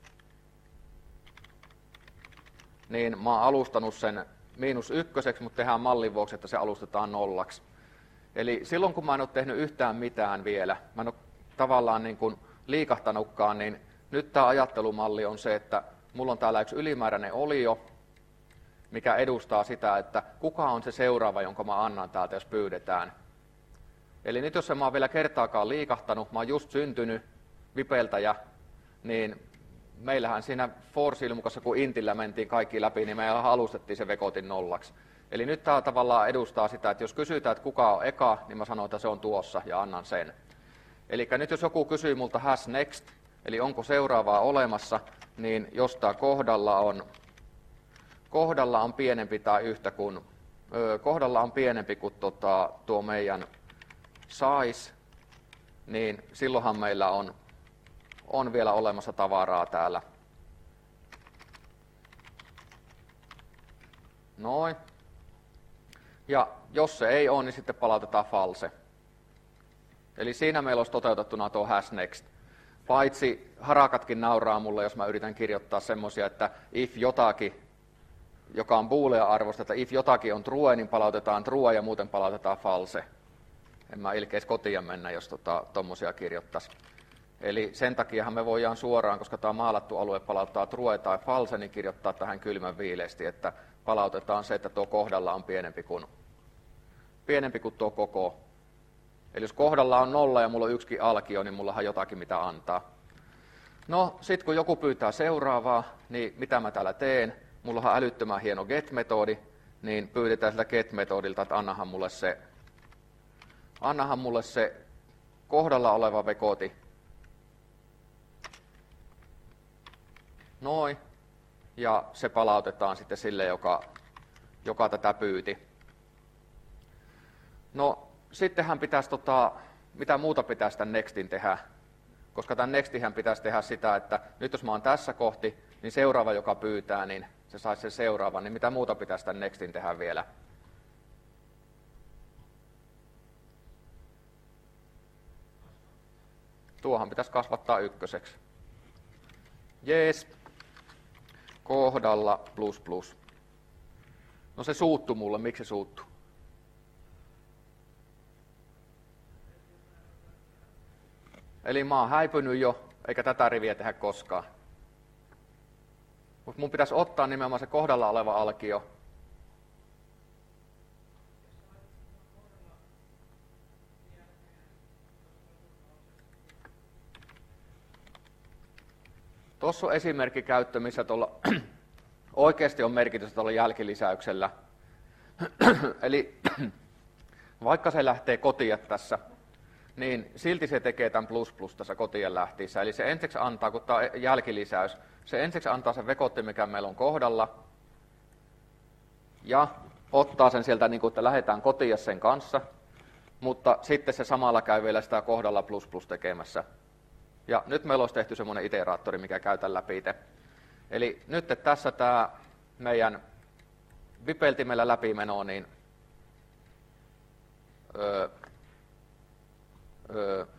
niin mä oon alustanut sen miinus ykköseksi, mutta tehdään mallin vuoksi, että se alustetaan nollaksi. Eli silloin, kun mä en ole tehnyt yhtään mitään vielä, mä en ole tavallaan niin kuin liikahtanutkaan, niin nyt tämä ajattelumalli on se, että mulla on täällä yksi ylimääräinen olio, mikä edustaa sitä, että kuka on se seuraava, jonka mä annan täältä, jos pyydetään. Eli nyt jos en mä oon vielä kertaakaan liikahtanut, mä oon just syntynyt vipeltäjä, niin meillähän siinä force-ilmukassa, kun intillä mentiin kaikki läpi, niin me alustettiin se vekotin nollaksi. Eli nyt tämä tavallaan edustaa sitä, että jos kysytään, että kuka on eka, niin mä sanon, että se on tuossa ja annan sen. Eli nyt jos joku kysyy multa has next, eli onko seuraavaa olemassa, niin jos tämä kohdalla on, kohdalla on pienempi tai yhtä kuin, ö, kohdalla on pienempi kuin tota, tuo meidän size, niin silloinhan meillä on, on vielä olemassa tavaraa täällä. Noin. Ja jos se ei ole, niin sitten palautetaan false. Eli siinä meillä olisi toteutettuna tuo has next. Paitsi harakatkin nauraa mulle, jos mä yritän kirjoittaa semmoisia, että if jotakin, joka on boolean-arvosta, että if jotakin on true, niin palautetaan true ja muuten palautetaan false. En mä ilkeisi kotiin mennä, jos tuommoisia tota, kirjoittaisi. Eli sen takiahan me voidaan suoraan, koska tämä maalattu alue palauttaa true tai false, niin kirjoittaa tähän kylmän viileesti, että palautetaan se, että tuo kohdalla on pienempi kuin, pienempi kuin tuo koko. Eli jos kohdalla on nolla ja mulla on yksikin alkio, niin mullahan jotakin mitä antaa. No, sitten kun joku pyytää seuraavaa, niin mitä mä täällä teen? Mullahan on älyttömän hieno get-metodi, niin pyydetään siltä get-metodilta, että annahan mulle se, annahan mulle se kohdalla oleva vekoti. Noin. Ja se palautetaan sitten sille, joka, joka tätä pyyti. No, sittenhän pitäisi, tota, mitä muuta pitäisi tämän nextin tehdä, koska tämän nextihän pitäisi tehdä sitä, että nyt jos mä oon tässä kohti, niin seuraava, joka pyytää, niin se saisi sen seuraavan, niin mitä muuta pitäisi tämän nextin tehdä vielä? Tuohan pitäisi kasvattaa ykköseksi. Jees. Kohdalla plus plus. No se suuttu mulle, miksi se suuttu? Eli mä oon häipynyt jo, eikä tätä riviä tehdä koskaan. Mutta mun pitäisi ottaa nimenomaan se kohdalla oleva alkio. Tuossa on esimerkki käyttö, missä tuolla oikeasti on merkitystä tuolla jälkilisäyksellä. Eli vaikka se lähtee kotia tässä, niin silti se tekee tämän plus plus tässä kotien lähtiessä. Eli se ensiksi antaa, kun tämä on jälkilisäys, se ensiksi antaa sen vekotti, mikä meillä on kohdalla, ja ottaa sen sieltä, niin kuin, että lähdetään kotia sen kanssa, mutta sitten se samalla käy vielä sitä kohdalla plus plus tekemässä. Ja nyt meillä olisi tehty semmoinen iteraattori, mikä käytän läpi itse. Eli nyt tässä tämä meidän vipeltimellä läpimeno, niin öö, öö,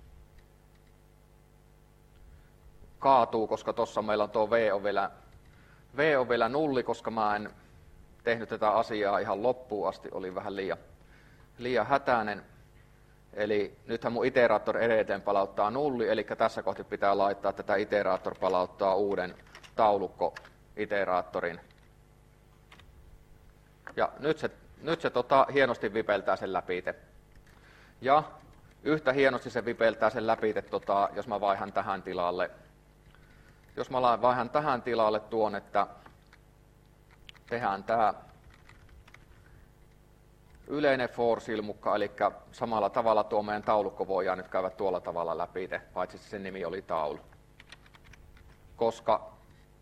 kaatuu, koska tuossa meillä on tuo V on vielä, V on vielä nulli, koska mä en tehnyt tätä asiaa ihan loppuun asti, oli vähän liian, liian hätäinen. Eli nythän mun iteraattor edelleen palauttaa nulli, eli tässä kohti pitää laittaa, että tämä iteraattor palauttaa uuden taulukko-iteraattorin. Ja nyt se, nyt se tota, hienosti vipeltää sen läpi. Ja yhtä hienosti se vipeltää sen läpi, tota, jos mä vaihan tähän tilalle. Jos mä vaihan tähän tilalle tuon, että tehdään tämä yleinen for-silmukka, eli samalla tavalla tuo meidän taulukko voidaan nyt käydä tuolla tavalla läpi, paitsi sen nimi oli taulu. Koska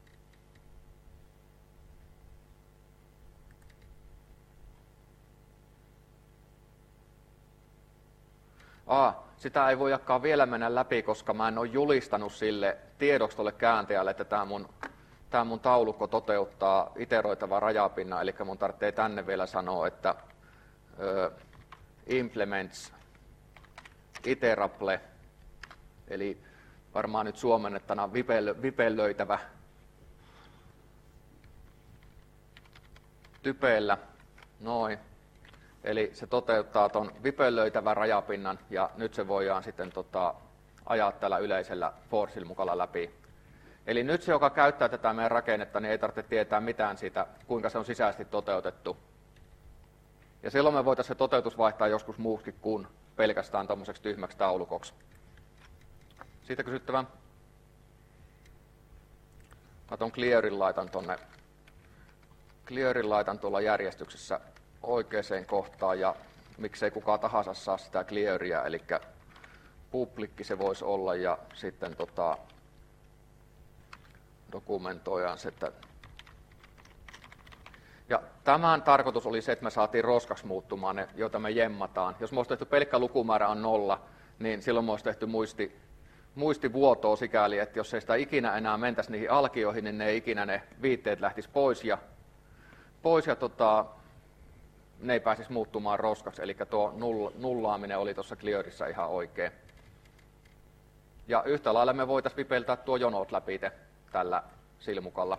ah, sitä ei voi jakaa vielä mennä läpi, koska mä en ole julistanut sille tiedostolle kääntäjälle, että tämä mun, tämä mun taulukko toteuttaa iteroitava rajapinnan, eli mun tarvitsee tänne vielä sanoa, että Uh, implements iterable, eli varmaan nyt suomennettuna vipel, vipellöitävä typeellä, noin. Eli se toteuttaa tuon vipellöitävän rajapinnan, ja nyt se voidaan sitten tota, ajaa tällä yleisellä for-silmukalla läpi. Eli nyt se, joka käyttää tätä meidän rakennetta, niin ei tarvitse tietää mitään siitä, kuinka se on sisäisesti toteutettu. Ja silloin me voitaisiin se toteutus vaihtaa joskus muuksikin kuin pelkästään tuommoiseksi tyhmäksi taulukoksi. Siitä kysyttävä. Mä tuon clearin laitan tuonne. Clearin laitan tuolla järjestyksessä oikeaan kohtaan ja miksei kukaan tahansa saa sitä clearia, eli publikki se voisi olla ja sitten tota, dokumentoidaan se, että ja tämän tarkoitus oli se, että me saatiin roskaksi muuttumaan ne, joita me jemmataan. Jos me olisi tehty pelkkä lukumäärä on nolla, niin silloin me olisi tehty muisti, muistivuotoa sikäli, että jos ei sitä ikinä enää mentäisi niihin alkioihin, niin ne ei ikinä ne viitteet lähtisi pois ja, pois ja tota, ne ei pääsisi muuttumaan roskaksi. Eli tuo nullaaminen oli tuossa clearissa ihan oikein. Ja yhtä lailla me voitaisiin vipeltää tuo jonot läpi tällä silmukalla.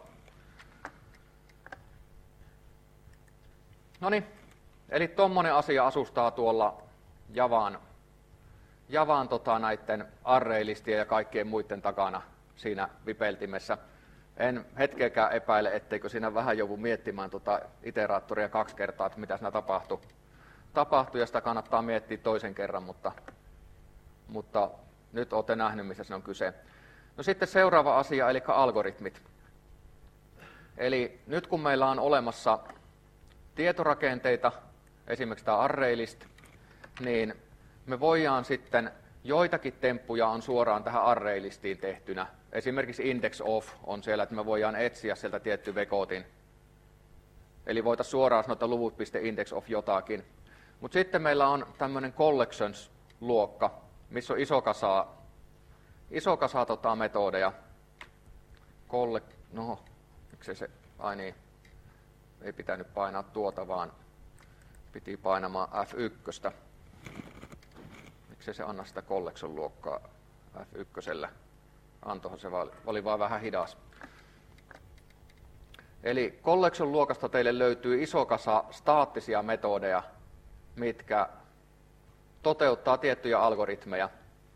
Noniin, eli tuommoinen asia asustaa tuolla Javan, Javan tota, näiden arraylistien ja kaikkien muiden takana siinä vipeltimessä. En hetkeäkään epäile, etteikö siinä vähän joudu miettimään tuota iteraattoria kaksi kertaa, että mitä siinä tapahtuu. Tapahtuu ja sitä kannattaa miettiä toisen kerran, mutta, mutta nyt olette nähneet, missä se on kyse. No sitten seuraava asia, eli algoritmit. Eli nyt kun meillä on olemassa tietorakenteita, esimerkiksi tämä arraylist, niin me voidaan sitten, joitakin temppuja on suoraan tähän arraylistiin tehtynä. Esimerkiksi index of on siellä, että me voidaan etsiä sieltä tietty vekotin. Eli voitaisiin suoraan sanoa, että luvut.index of jotakin. Mutta sitten meillä on tämmöinen collections-luokka, missä on iso kasa, iso kasa tota, metodeja. Kolle, no, miksei se, ai niin, ei pitänyt painaa tuota, vaan piti painamaan F yksi. Miksei se anna sitä collection-luokkaa F yksi? Antohan se oli vaan vähän hidas. Eli collection-luokasta teille löytyy iso kasa staattisia metodeja, mitkä toteuttaa tiettyjä algoritmeja.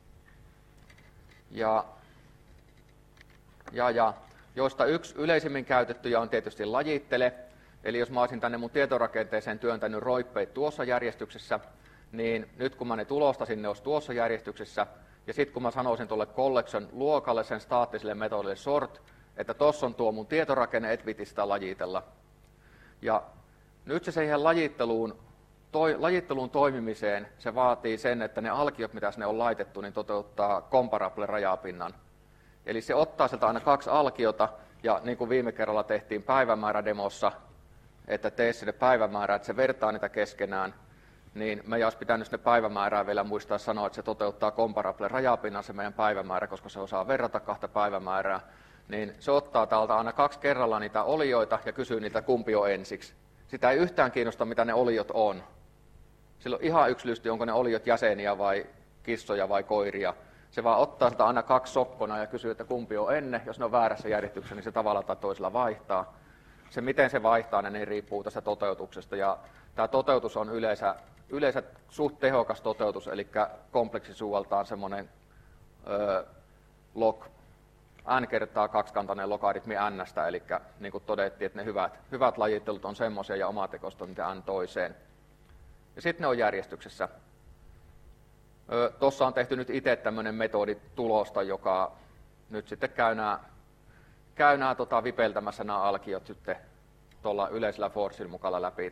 Ja, ja, ja joista yksi yleisimmin käytettyjä on tietysti lajittele. Eli jos mä olisin tänne mun tietorakenteeseen työntänyt roippeet tuossa järjestyksessä, niin nyt kun mä ne tulostasin, ne olisi tuossa järjestyksessä. Ja sitten kun mä sanoisin tuolle collection-luokalle, sen staattiselle metodille sort, että tuossa on tuo mun tietorakenne, et viti sitä lajitella. Ja nyt se siihen lajitteluun, toi, lajitteluun toimimiseen, se vaatii sen, että ne alkiot, mitä sinne on laitettu, niin toteuttaa comparable-rajapinnan. Eli se ottaa sieltä aina kaksi alkiota, ja niin kuin viime kerralla tehtiin päivämäärädemossa, että tee sinne päivämäärää, että se vertaa niitä keskenään, niin meidän olisi pitänyt sinne päivämäärää vielä muistaa sanoa, että se toteuttaa comparable-rajapinnan se meidän päivämäärä, koska se osaa verrata kahta päivämäärää. Niin se ottaa täältä aina kaksi kerralla niitä olioita ja kysyy niitä, kumpi on ensiksi. Sitä ei yhtään kiinnosta, mitä ne oliot on. Silloin ihan yksilöisesti, onko ne oliot jäseniä vai kissoja vai koiria. Se vaan ottaa sitä aina kaksi sokkona ja kysyy, että kumpi on ennen. Jos ne on väärässä järjestyksessä, niin se tavalla tai toisella vaihtaa. Se, miten se vaihtaa, niin riippuu tästä toteutuksesta. Ja tämä toteutus on yleensä, yleensä suht tehokas toteutus, eli kompleksisuudeltaan semmoinen ö, log n kertaa kaksikantainen logaritmi n-stä, eli niin kuin todettiin, että ne hyvät, hyvät lajittelut on semmoisia ja omatekoista mitä n toiseen. Ja sitten ne on järjestyksessä. Tuossa on tehty nyt itse tämmöinen metodi tulosta, joka nyt sitten käy nämä, käy nämä tota, vipeltämässä nämä alkiot sitten tuolla yleisellä forcin mukalla läpi.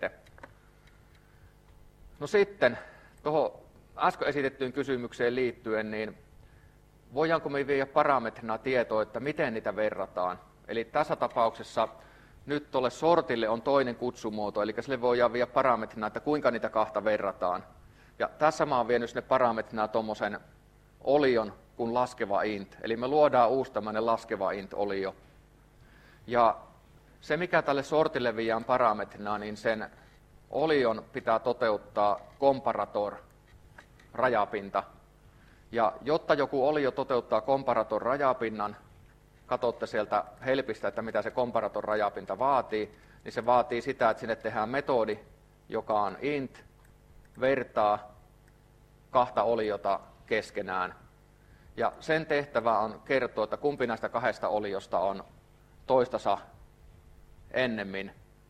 No sitten, tuohon äsken esitettyyn kysymykseen liittyen, niin voidaanko me viedä parametrina tietoa, että miten niitä verrataan? Eli tässä tapauksessa nyt tuolle sortille on toinen kutsumuoto, eli sille voidaan viedä parametrina, että kuinka niitä kahta verrataan. Ja tässä mä oon vienyt sinne parametrina tuommoisen olion kuin laskeva int. Eli me luodaan uusi tämmöinen laskeva int-olio. Ja se, mikä tälle sortille viedään parametrina, niin sen olion pitää toteuttaa comparator rajapinta. Ja jotta joku olio toteuttaa comparator rajapinnan, katsotte sieltä helpistä, että mitä se comparator rajapinta vaatii, niin se vaatii sitä, että sinne tehdään metodi, joka on int, vertaa kahta oliota keskenään. Ja sen tehtävä on kertoa, että kumpi näistä kahdesta oliosta on toistansa ennemmin.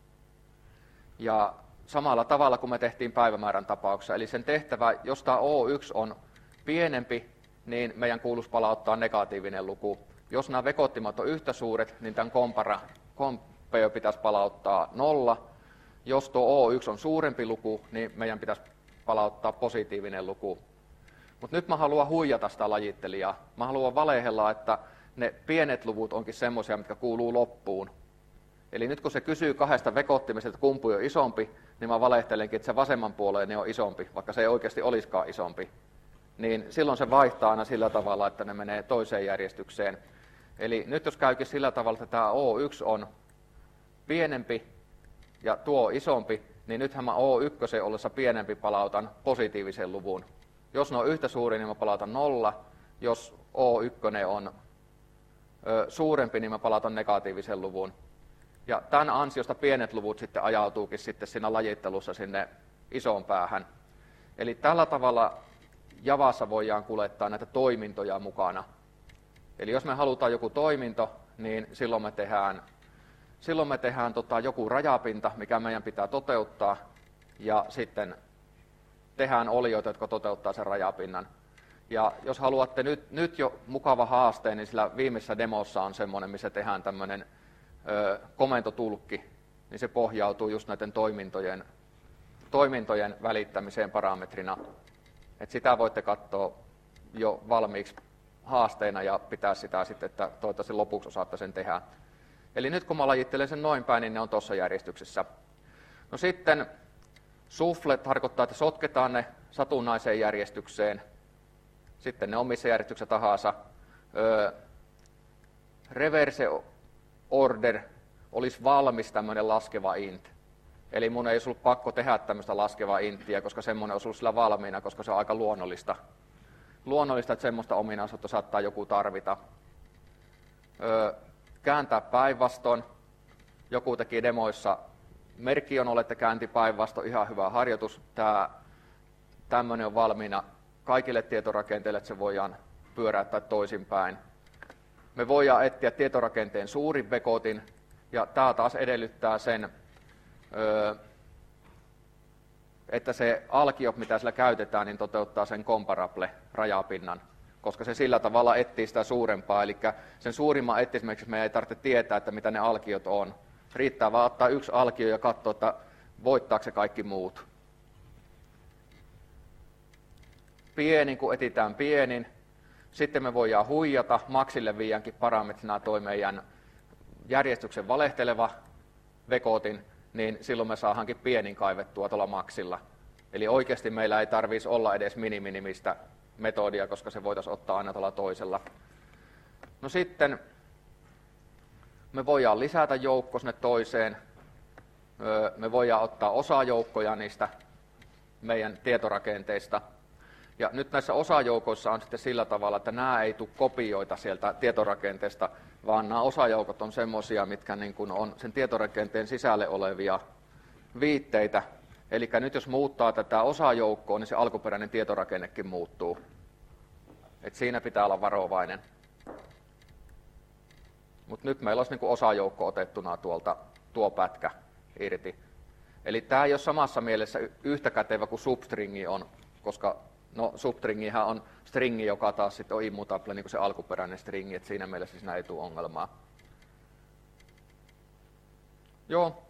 Ja samalla tavalla kuin me tehtiin päivämäärän tapauksessa. Eli sen tehtävä, jos tämä O yksi on pienempi, niin meidän kuuluisi palauttaa negatiivinen luku. Jos nämä vekottimat on yhtä suuret, niin tämän kompara, kompeo pitäisi palauttaa nolla. Jos tuo O yksi on suurempi luku, niin meidän pitäisi palauttaa positiivinen luku. Mutta nyt mä haluan huijata sitä lajittelijaa. Mä haluan valehella, että ne pienet luvut onkin semmoisia, mitkä kuuluu loppuun. Eli nyt kun se kysyy kahdesta vekottimesta, että kumpi on isompi, niin mä valehtelenkin, että se vasemman puoleen on isompi, vaikka se ei oikeasti olisikaan isompi. Niin silloin se vaihtaa aina sillä tavalla, että ne menee toiseen järjestykseen. Eli nyt jos käykin sillä tavalla, että tämä O yksi on pienempi ja tuo isompi, niin nythän mä O yksi ollessa pienempi palautan positiivisen luvun. Jos ne on yhtä suuri, niin mä palautan nolla. Jos O yksi on ö, suurempi, niin mä palautan negatiivisen luvun. Ja tämän ansiosta pienet luvut sitten ajautuukin sitten siinä lajittelussa sinne isoon päähän. Eli tällä tavalla Javassa voidaan kuljettaa näitä toimintoja mukana. Eli jos me halutaan joku toiminto, niin silloin me tehdään, silloin me tehdään tota joku rajapinta, mikä meidän pitää toteuttaa, ja sitten tehdään olioita, jotka toteuttaa sen rajapinnan. Ja jos haluatte nyt, nyt jo mukava haasteen, niin sillä viimeisessä demossa on semmoinen, missä tehdään tämmöinen ö, komentotulkki, niin se pohjautuu just näiden toimintojen, toimintojen välittämiseen parametrina. Et sitä voitte katsoa jo valmiiksi haasteena ja pitää sitä sitten, että toivottavasti lopuksi osaatte sen tehdä. Eli nyt kun mä lajittelen sen noin päin, niin ne on tuossa järjestyksessä. No sitten shuffle tarkoittaa, että sotketaan ne satunnaiseen järjestykseen. Sitten ne on missä järjestyksessä tahansa. Öö, reverse order olisi valmis tämmöinen laskeva int. Eli mun ei olisi ollut pakko tehdä tämmöistä laskevaa inttiä, koska semmoinen olisi ollut sillä valmiina, koska se on aika luonnollista. Luonnollista, että semmoista ominaisuutta saattaa joku tarvita. Öö, kääntää päinvastoin. Joku teki demoissa merkki on olette käänti päinvastoin, ihan hyvä harjoitus. Tämä tämmöinen on valmiina kaikille tietorakenteille, että se voidaan pyöräyttää toisinpäin. Me voidaan etsiä tietorakenteen suurin vekotin, ja tämä taas edellyttää sen, että se alkio, mitä sillä käytetään, niin toteuttaa sen comparable-rajapinnan, koska se sillä tavalla etsii sitä suurempaa. Eli sen suurimman etsimiseksi meidän ei tarvitse tietää, että mitä ne alkiot on. Riittää vaan ottaa yksi alkio ja katsoa, että voittaako se kaikki muut. Pienin, kun etsitään pienin. Sitten me voidaan huijata. Maxille viiankin parametrina toi meidän järjestyksen valehteleva vekotin, niin silloin me saadaankin pienin kaivettua tuolla maxilla. Eli oikeasti meillä ei tarvitsisi olla edes miniminimistä metodia, koska se voitaisiin ottaa aina tuolla toisella. No sitten me voidaan lisätä joukko sinne toiseen. Me voidaan ottaa osajoukkoja niistä meidän tietorakenteista. Ja nyt näissä osajoukoissa on sitten sillä tavalla, että nämä ei tule kopioita sieltä tietorakenteesta, vaan nämä osajoukot on semmoisia, mitkä niin kuin on sen tietorakenteen sisälle olevia viitteitä. Eli nyt jos muuttaa tätä osajoukkoa, niin se alkuperäinen tietorakennekin muuttuu. Et siinä pitää olla varovainen. Mutta nyt meillä olisi niin kuin osajoukko otettuna tuolta tuo pätkä irti. Eli tämä ei ole samassa mielessä yhtä kätevä kuin substringi on, koska no, substringihän on stringi, joka taas sitten on immutable, niin kuin se alkuperäinen stringi, että siinä mielessä siinä ei tule ongelmaa. Joo.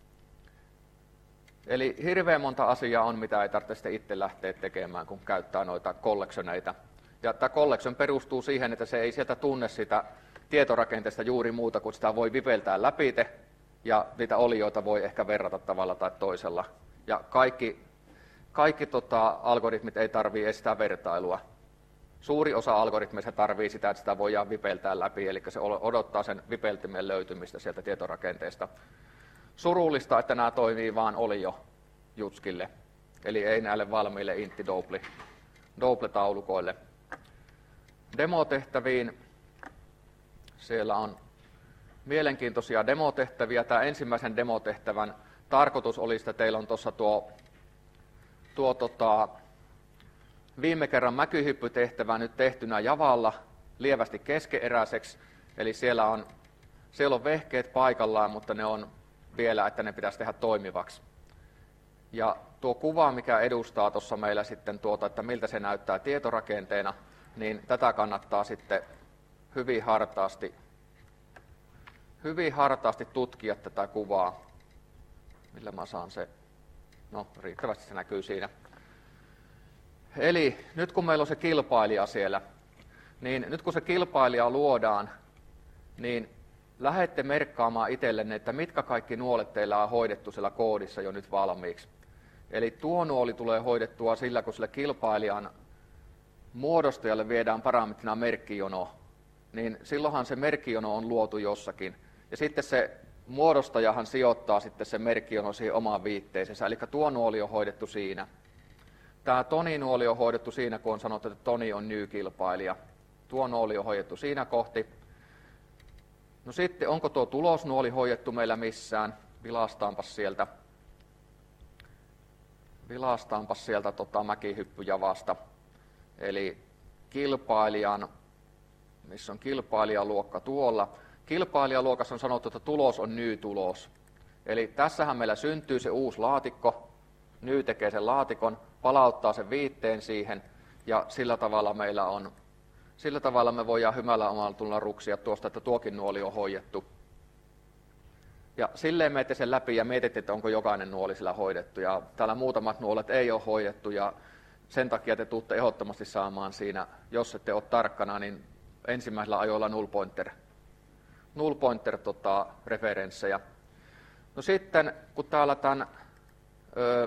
Eli hirveän monta asiaa on, mitä ei tarvitse sitten itse lähteä tekemään, kun käyttää noita collectioneita. Ja tämä collection perustuu siihen, että se ei sieltä tunne sitä tietorakenteesta juuri muuta, kun sitä voi vipeltää läpite, ja niitä olioita voi ehkä verrata tavalla tai toisella. Ja kaikki, kaikki tota, algoritmit ei tarvitse estää vertailua. Suuri osa algoritmeista tarvitsee sitä, että sitä voidaan vipeltää läpi, eli se odottaa sen vipeltimen löytymistä sieltä tietorakenteesta. Surullista, että nämä toimii vain olio-jutskille, eli ei näille valmiille intti-double-taulukoille. Demotehtäviin siellä on mielenkiintoisia demotehtäviä. Tämä ensimmäisen demotehtävän tarkoitus oli, että teillä on tuossa tuo, tuo tota, viime kerran mäkihyppytehtävä nyt tehtynä javalla lievästi keskeeräiseksi, eli siellä on, siellä on vehkeet paikallaan, mutta ne on vielä, että ne pitäisi tehdä toimivaksi. Ja tuo kuva, mikä edustaa tuossa meillä sitten tuota, että miltä se näyttää tietorakenteena, niin tätä kannattaa sitten hyvin hartaasti, hyvin hartaasti tutkia tätä kuvaa. Millä mä saan se? No, riittävästi se näkyy siinä. Eli nyt kun meillä on se kilpailija siellä, niin nyt kun se kilpailija luodaan, niin lähdette merkkaamaan itsellenne, että mitkä kaikki nuolet teillä on hoidettu siellä koodissa jo nyt valmiiksi. Eli tuo nuoli tulee hoidettua sillä, kun sille kilpailijan muodostajalle viedään parametrina merkkijono, niin silloinhan se merkkijono on luotu jossakin. Ja sitten se muodostajahan sijoittaa sitten se merkkijono siihen omaan viitteisensä, eli tuo nuoli on hoidettu siinä. Tämä Toni-nuoli on hoidettu siinä, kun on sanottu, että Toni on ny-kilpailija. Tuo nuoli on hoidettu siinä kohti. No sitten, onko tuo tulosnuoli hoidettu meillä missään? Vilastaanpas sieltä. Vilastaanpas sieltä tota mäkihyppyjavasta. Eli kilpailijan, missä on kilpailijaluokka tuolla. Kilpailijaluokassa on sanottu, että tulos on ny-tulos. Eli tässähän meillä syntyy se uusi laatikko. Ny tekee sen laatikon, palauttaa sen viitteen siihen, ja sillä tavalla meillä on, sillä tavalla me voidaan hymällä omalla tulla ruksia tuosta, että tuokin nuoli on hoidettu. Ja silleen menette sen läpi ja mietitte, että onko jokainen nuoli sillä hoidettu, ja täällä muutamat nuolet ei ole hoidettu, ja sen takia te tuutte ehdottomasti saamaan siinä, jos ette ole tarkkana, niin ensimmäisellä ajoilla null pointer, null pointer tota, referenssejä. No sitten, kun täällä tämän öö,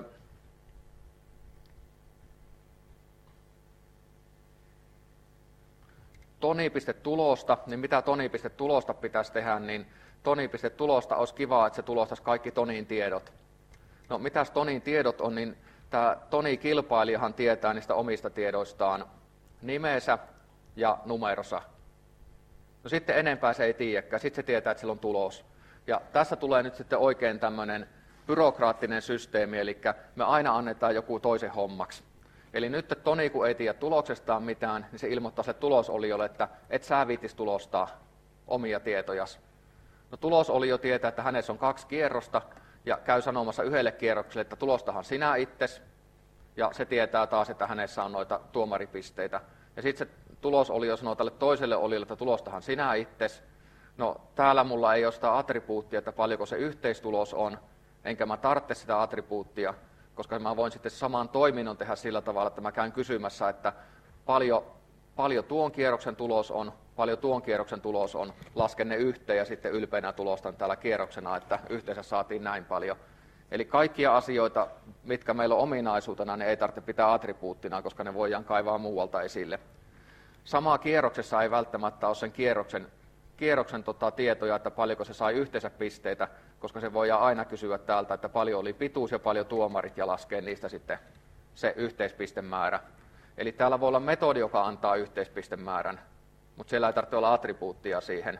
Toni.tulosta, niin mitä Toni.tulosta pitäisi tehdä, niin Toni.tulosta olisi kiva, että se tulostaisi kaikki Tonin tiedot. No mitäs Tonin tiedot on, niin tämä Toni-kilpailijahan tietää niistä omista tiedoistaan nimensä ja numerosa. No sitten enempää se ei tiedäkään, sitten se tietää, että sillä on tulos. Ja tässä tulee nyt sitten oikein tämmöinen byrokraattinen systeemi, eli me aina annetaan joku toisen hommaksi. Eli nyt, että Toni kun ei tiedä tuloksestaan mitään, niin se ilmoittaa se tulosolijolle, että et sä viittis tulostaa omia tietojas. No tulosolio tietää, että hänessä on kaksi kierrosta, ja käy sanomassa yhdelle kierrokselle, että tulostahan sinä itses, ja se tietää taas, että hänessä on noita tuomaripisteitä. Ja sitten se tulosolio sanoo tälle toiselle oliolle, että tulostahan sinä itses. No täällä mulla ei ole sitä attribuuttia, että paljonko se yhteistulos on, enkä mä tarvitse sitä attribuuttia, koska mä voin sitten saman toiminnon tehdä sillä tavalla, että mä käyn kysymässä, että paljon, paljon tuon kierroksen tulos on, paljon tuon kierroksen tulos on, lasken ne yhteen ja sitten ylpeänä tulostan täällä kierroksena, että yhteensä saatiin näin paljon. Eli kaikkia asioita, mitkä meillä on ominaisuutena, ne ei tarvitse pitää attribuuttina, koska ne voidaan kaivaa muualta esille. Samaa kierroksessa ei välttämättä ole sen kierroksen, kierroksen tota, tietoja, että paljonko se sai yhteensä pisteitä, koska se voidaan aina kysyä täältä, että paljon oli pituus ja paljon tuomarit ja laskee niistä sitten se yhteispistemäärä. Eli täällä voi olla metodi, joka antaa yhteispistemäärän, mutta siellä ei tarvitse olla attribuuttia siihen.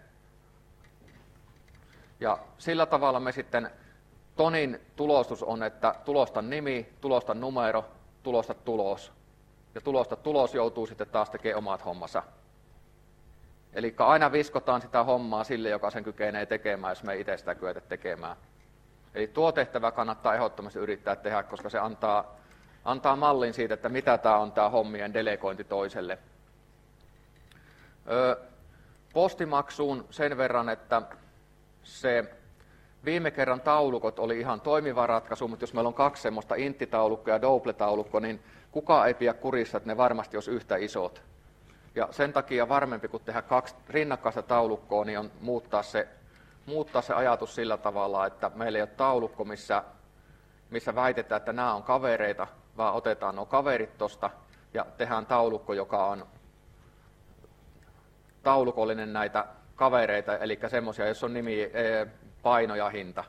Ja sillä tavalla me sitten Tonin tulostus on, että tulosta nimi, tulosta numero, tulosta tulos. Ja tulosta tulos joutuu sitten taas tekemään omat hommansa. Eli aina viskotaan sitä hommaa sille, joka sen kykenee tekemään, jos me ei itse sitä kyetä tekemään. Eli tuo tehtävä kannattaa ehdottomasti yrittää tehdä, koska se antaa, antaa mallin siitä, että mitä tämä on tämä hommien delegointi toiselle. Öö, postimaksuun sen verran, että se viime kerran taulukot oli ihan toimiva ratkaisu, mutta jos meillä on kaksi semmoista inttitaulukkoa ja double-taulukko, niin kukaan ei pidä kurissa, että ne varmasti olisi yhtä isot. Ja sen takia varmempi, kun tehdä kaksi rinnakkaista taulukkoa, niin on muuttaa se, muuttaa se ajatus sillä tavalla, että meillä ei ole taulukko, missä, missä väitetään, että nämä on kavereita, vaan otetaan nuo kaverit tuosta ja tehdään taulukko, joka on taulukollinen näitä kavereita, eli semmoisia, jos on nimi, paino ja hinta.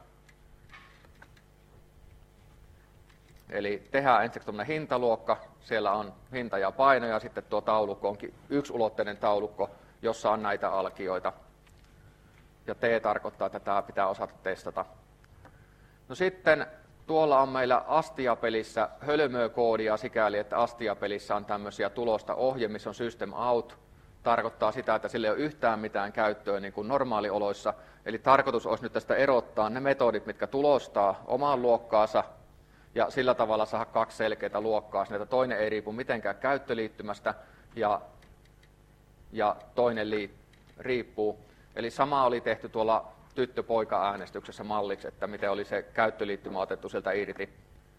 Eli tehdään ensiksi tuommoinen hintaluokka, siellä on hinta ja paino, ja sitten tuo taulukko onkin yksiulotteinen taulukko, jossa on näitä alkioita. Ja T tarkoittaa, että tämä pitää osata testata. No sitten tuolla on meillä Astia-pelissä hölmökoodia sikäli, että Astia-pelissä on tämmöisiä tulosta ohje, missä on system out. Tarkoittaa sitä, että sillä ei ole yhtään mitään käyttöä niin kuin normaalioloissa. Eli tarkoitus olisi nyt tästä erottaa ne metodit, mitkä tulostaa omaan luokkaansa, ja sillä tavalla saada kaksi selkeää luokkaa, että toinen ei riipu mitenkään käyttöliittymästä, ja, ja toinen lii, riippuu. Eli sama oli tehty tuolla tyttö-poika-äänestyksessä malliksi, että miten oli se käyttöliittymä otettu sieltä irti.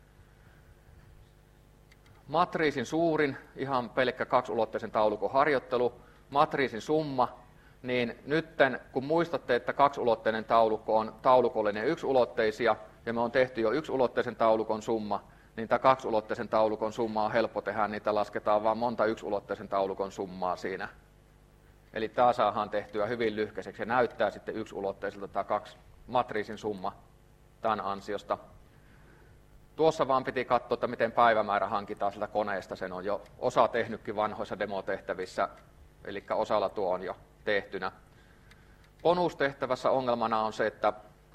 Matriisin suurin, ihan pelkkä kaksiulotteisen taulukon harjoittelu, matriisin summa, niin nytten kun muistatte, että kaksiulotteinen taulukko on taulukollinen ja yksiulotteisia, ja me on tehty jo yksiulotteisen taulukon summa, niin tämä kaksiulotteisen taulukon summa on helppo tehdä, niitä lasketaan vain monta yksiulotteisen taulukon summaa siinä. Eli tämä saadaan tehtyä hyvin lyhkäiseksi ja näyttää sitten yksiulotteiselta tämä kaksi matriisin summa tämän ansiosta. Tuossa vaan piti katsoa, että miten päivämäärä hankitaan sieltä koneesta. Sen on jo osa tehnytkin vanhoissa demotehtävissä, eli osalla tuo on jo tehtynä. Bonustehtävässä ongelmana on se, että,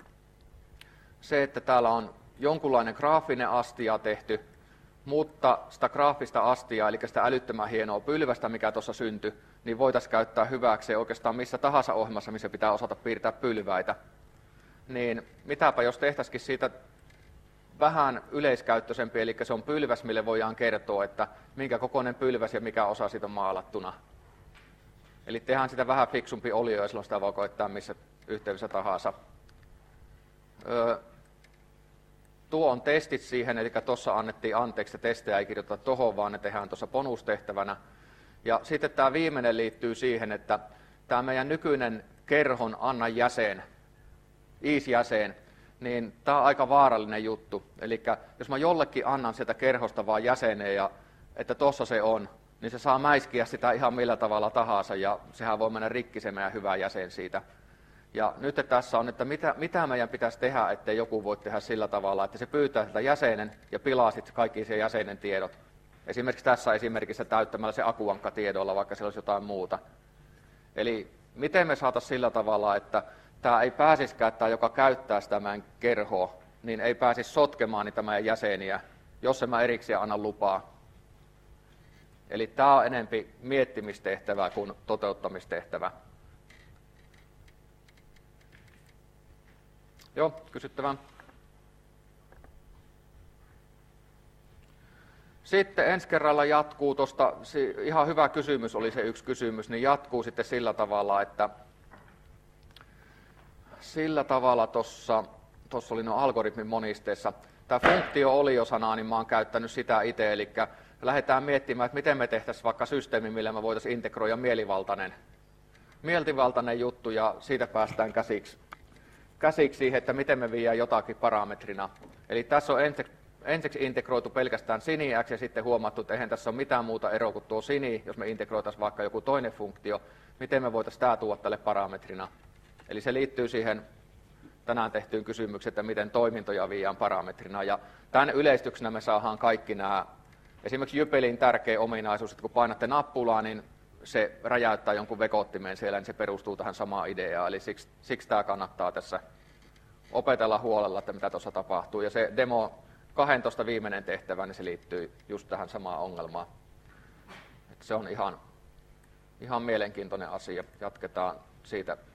se, että täällä on jonkunlainen graafinen astia tehty, mutta sitä graafista astiaa, eli sitä älyttömän hienoa pylvästä, mikä tuossa syntyi, niin voitaisiin käyttää hyväkseen oikeastaan missä tahansa ohjelmassa, missä pitää osata piirtää pylväitä. Niin mitäpä jos tehtäisikin siitä vähän yleiskäyttöisempi, eli se on pylväs, mille voidaan kertoa, että minkä kokoinen pylväs ja mikä osa siitä on maalattuna. Eli tehdään sitä vähän fiksumpi olio, ja silloin sitä voi koettaa missä yhteydessä tahansa. Öö, tuo on testit siihen, eli tuossa annettiin anteeksi, että testejä ei kirjoiteta tuohon, vaan ne tehdään tuossa bonustehtävänä. Ja sitten tämä viimeinen liittyy siihen, että tämä meidän nykyinen kerhon anna jäsen, is-jäsen, niin tämä on aika vaarallinen juttu. Eli jos mä jollekin annan sieltä kerhosta vaan jäseneen, ja että tuossa se on, niin se saa mäiskiä sitä ihan millä tavalla tahansa, ja sehän voi mennä rikki se meidän hyvä jäsen siitä. Ja nyt tässä on, että mitä, mitä meidän pitäisi tehdä, ettei joku voi tehdä sillä tavalla, että se pyytää sitä jäsenen ja pilaa sitten kaikki sen jäsenen tiedot. Esimerkiksi tässä esimerkissä täyttämällä se akuankkatiedolla, vaikka siellä olisi jotain muuta. Eli miten me saataisiin sillä tavalla, että tämä ei pääsiskään, tämä joka käyttää sitä meidän kerhoa, niin ei pääsisi sotkemaan niitä meidän jäseniä, jos en mä erikseen anna lupaa. Eli tämä on enempi miettimistehtävä kuin toteuttamistehtävä. Joo, kysyttävää. Sitten ensi kerralla jatkuu tuosta, ihan hyvä kysymys oli se yksi kysymys, niin jatkuu sitten sillä tavalla, että sillä tavalla tuossa, tuossa oli no algoritmin monisteessa, tämä funktio-olio-sana, niin mä oon käyttänyt sitä itse, eli lähdetään miettimään, että miten me tehtäisiin vaikka systeemi, millä me voitaisiin integroida mielivaltainen, mielivaltainen juttu, ja siitä päästään käsiksi, käsiksi siihen, että miten me viedään jotakin parametrina. Eli tässä on ensiksi integroitu pelkästään sini-x, ja sitten huomattu, että eihän tässä ole mitään muuta eroa kuin tuo sini, jos me integroitaisiin vaikka joku toinen funktio, miten me voitaisiin tämä tuoda tälle parametrina. Eli se liittyy siihen tänään tehtyyn kysymykseen, että miten toimintoja viedään parametrina. Ja tämän yleistyksenä me saadaan kaikki nämä, esimerkiksi Jypelin tärkeä ominaisuus, että kun painatte nappulaa, niin se räjäyttää jonkun vekottimen siellä, niin se perustuu tähän samaan ideaan. Eli siksi, siksi tämä kannattaa tässä opetella huolella, että mitä tuossa tapahtuu. Ja se demo kaksitoista viimeinen tehtävä, niin se liittyy just tähän samaan ongelmaan. Että se on ihan, ihan mielenkiintoinen asia. Jatketaan siitä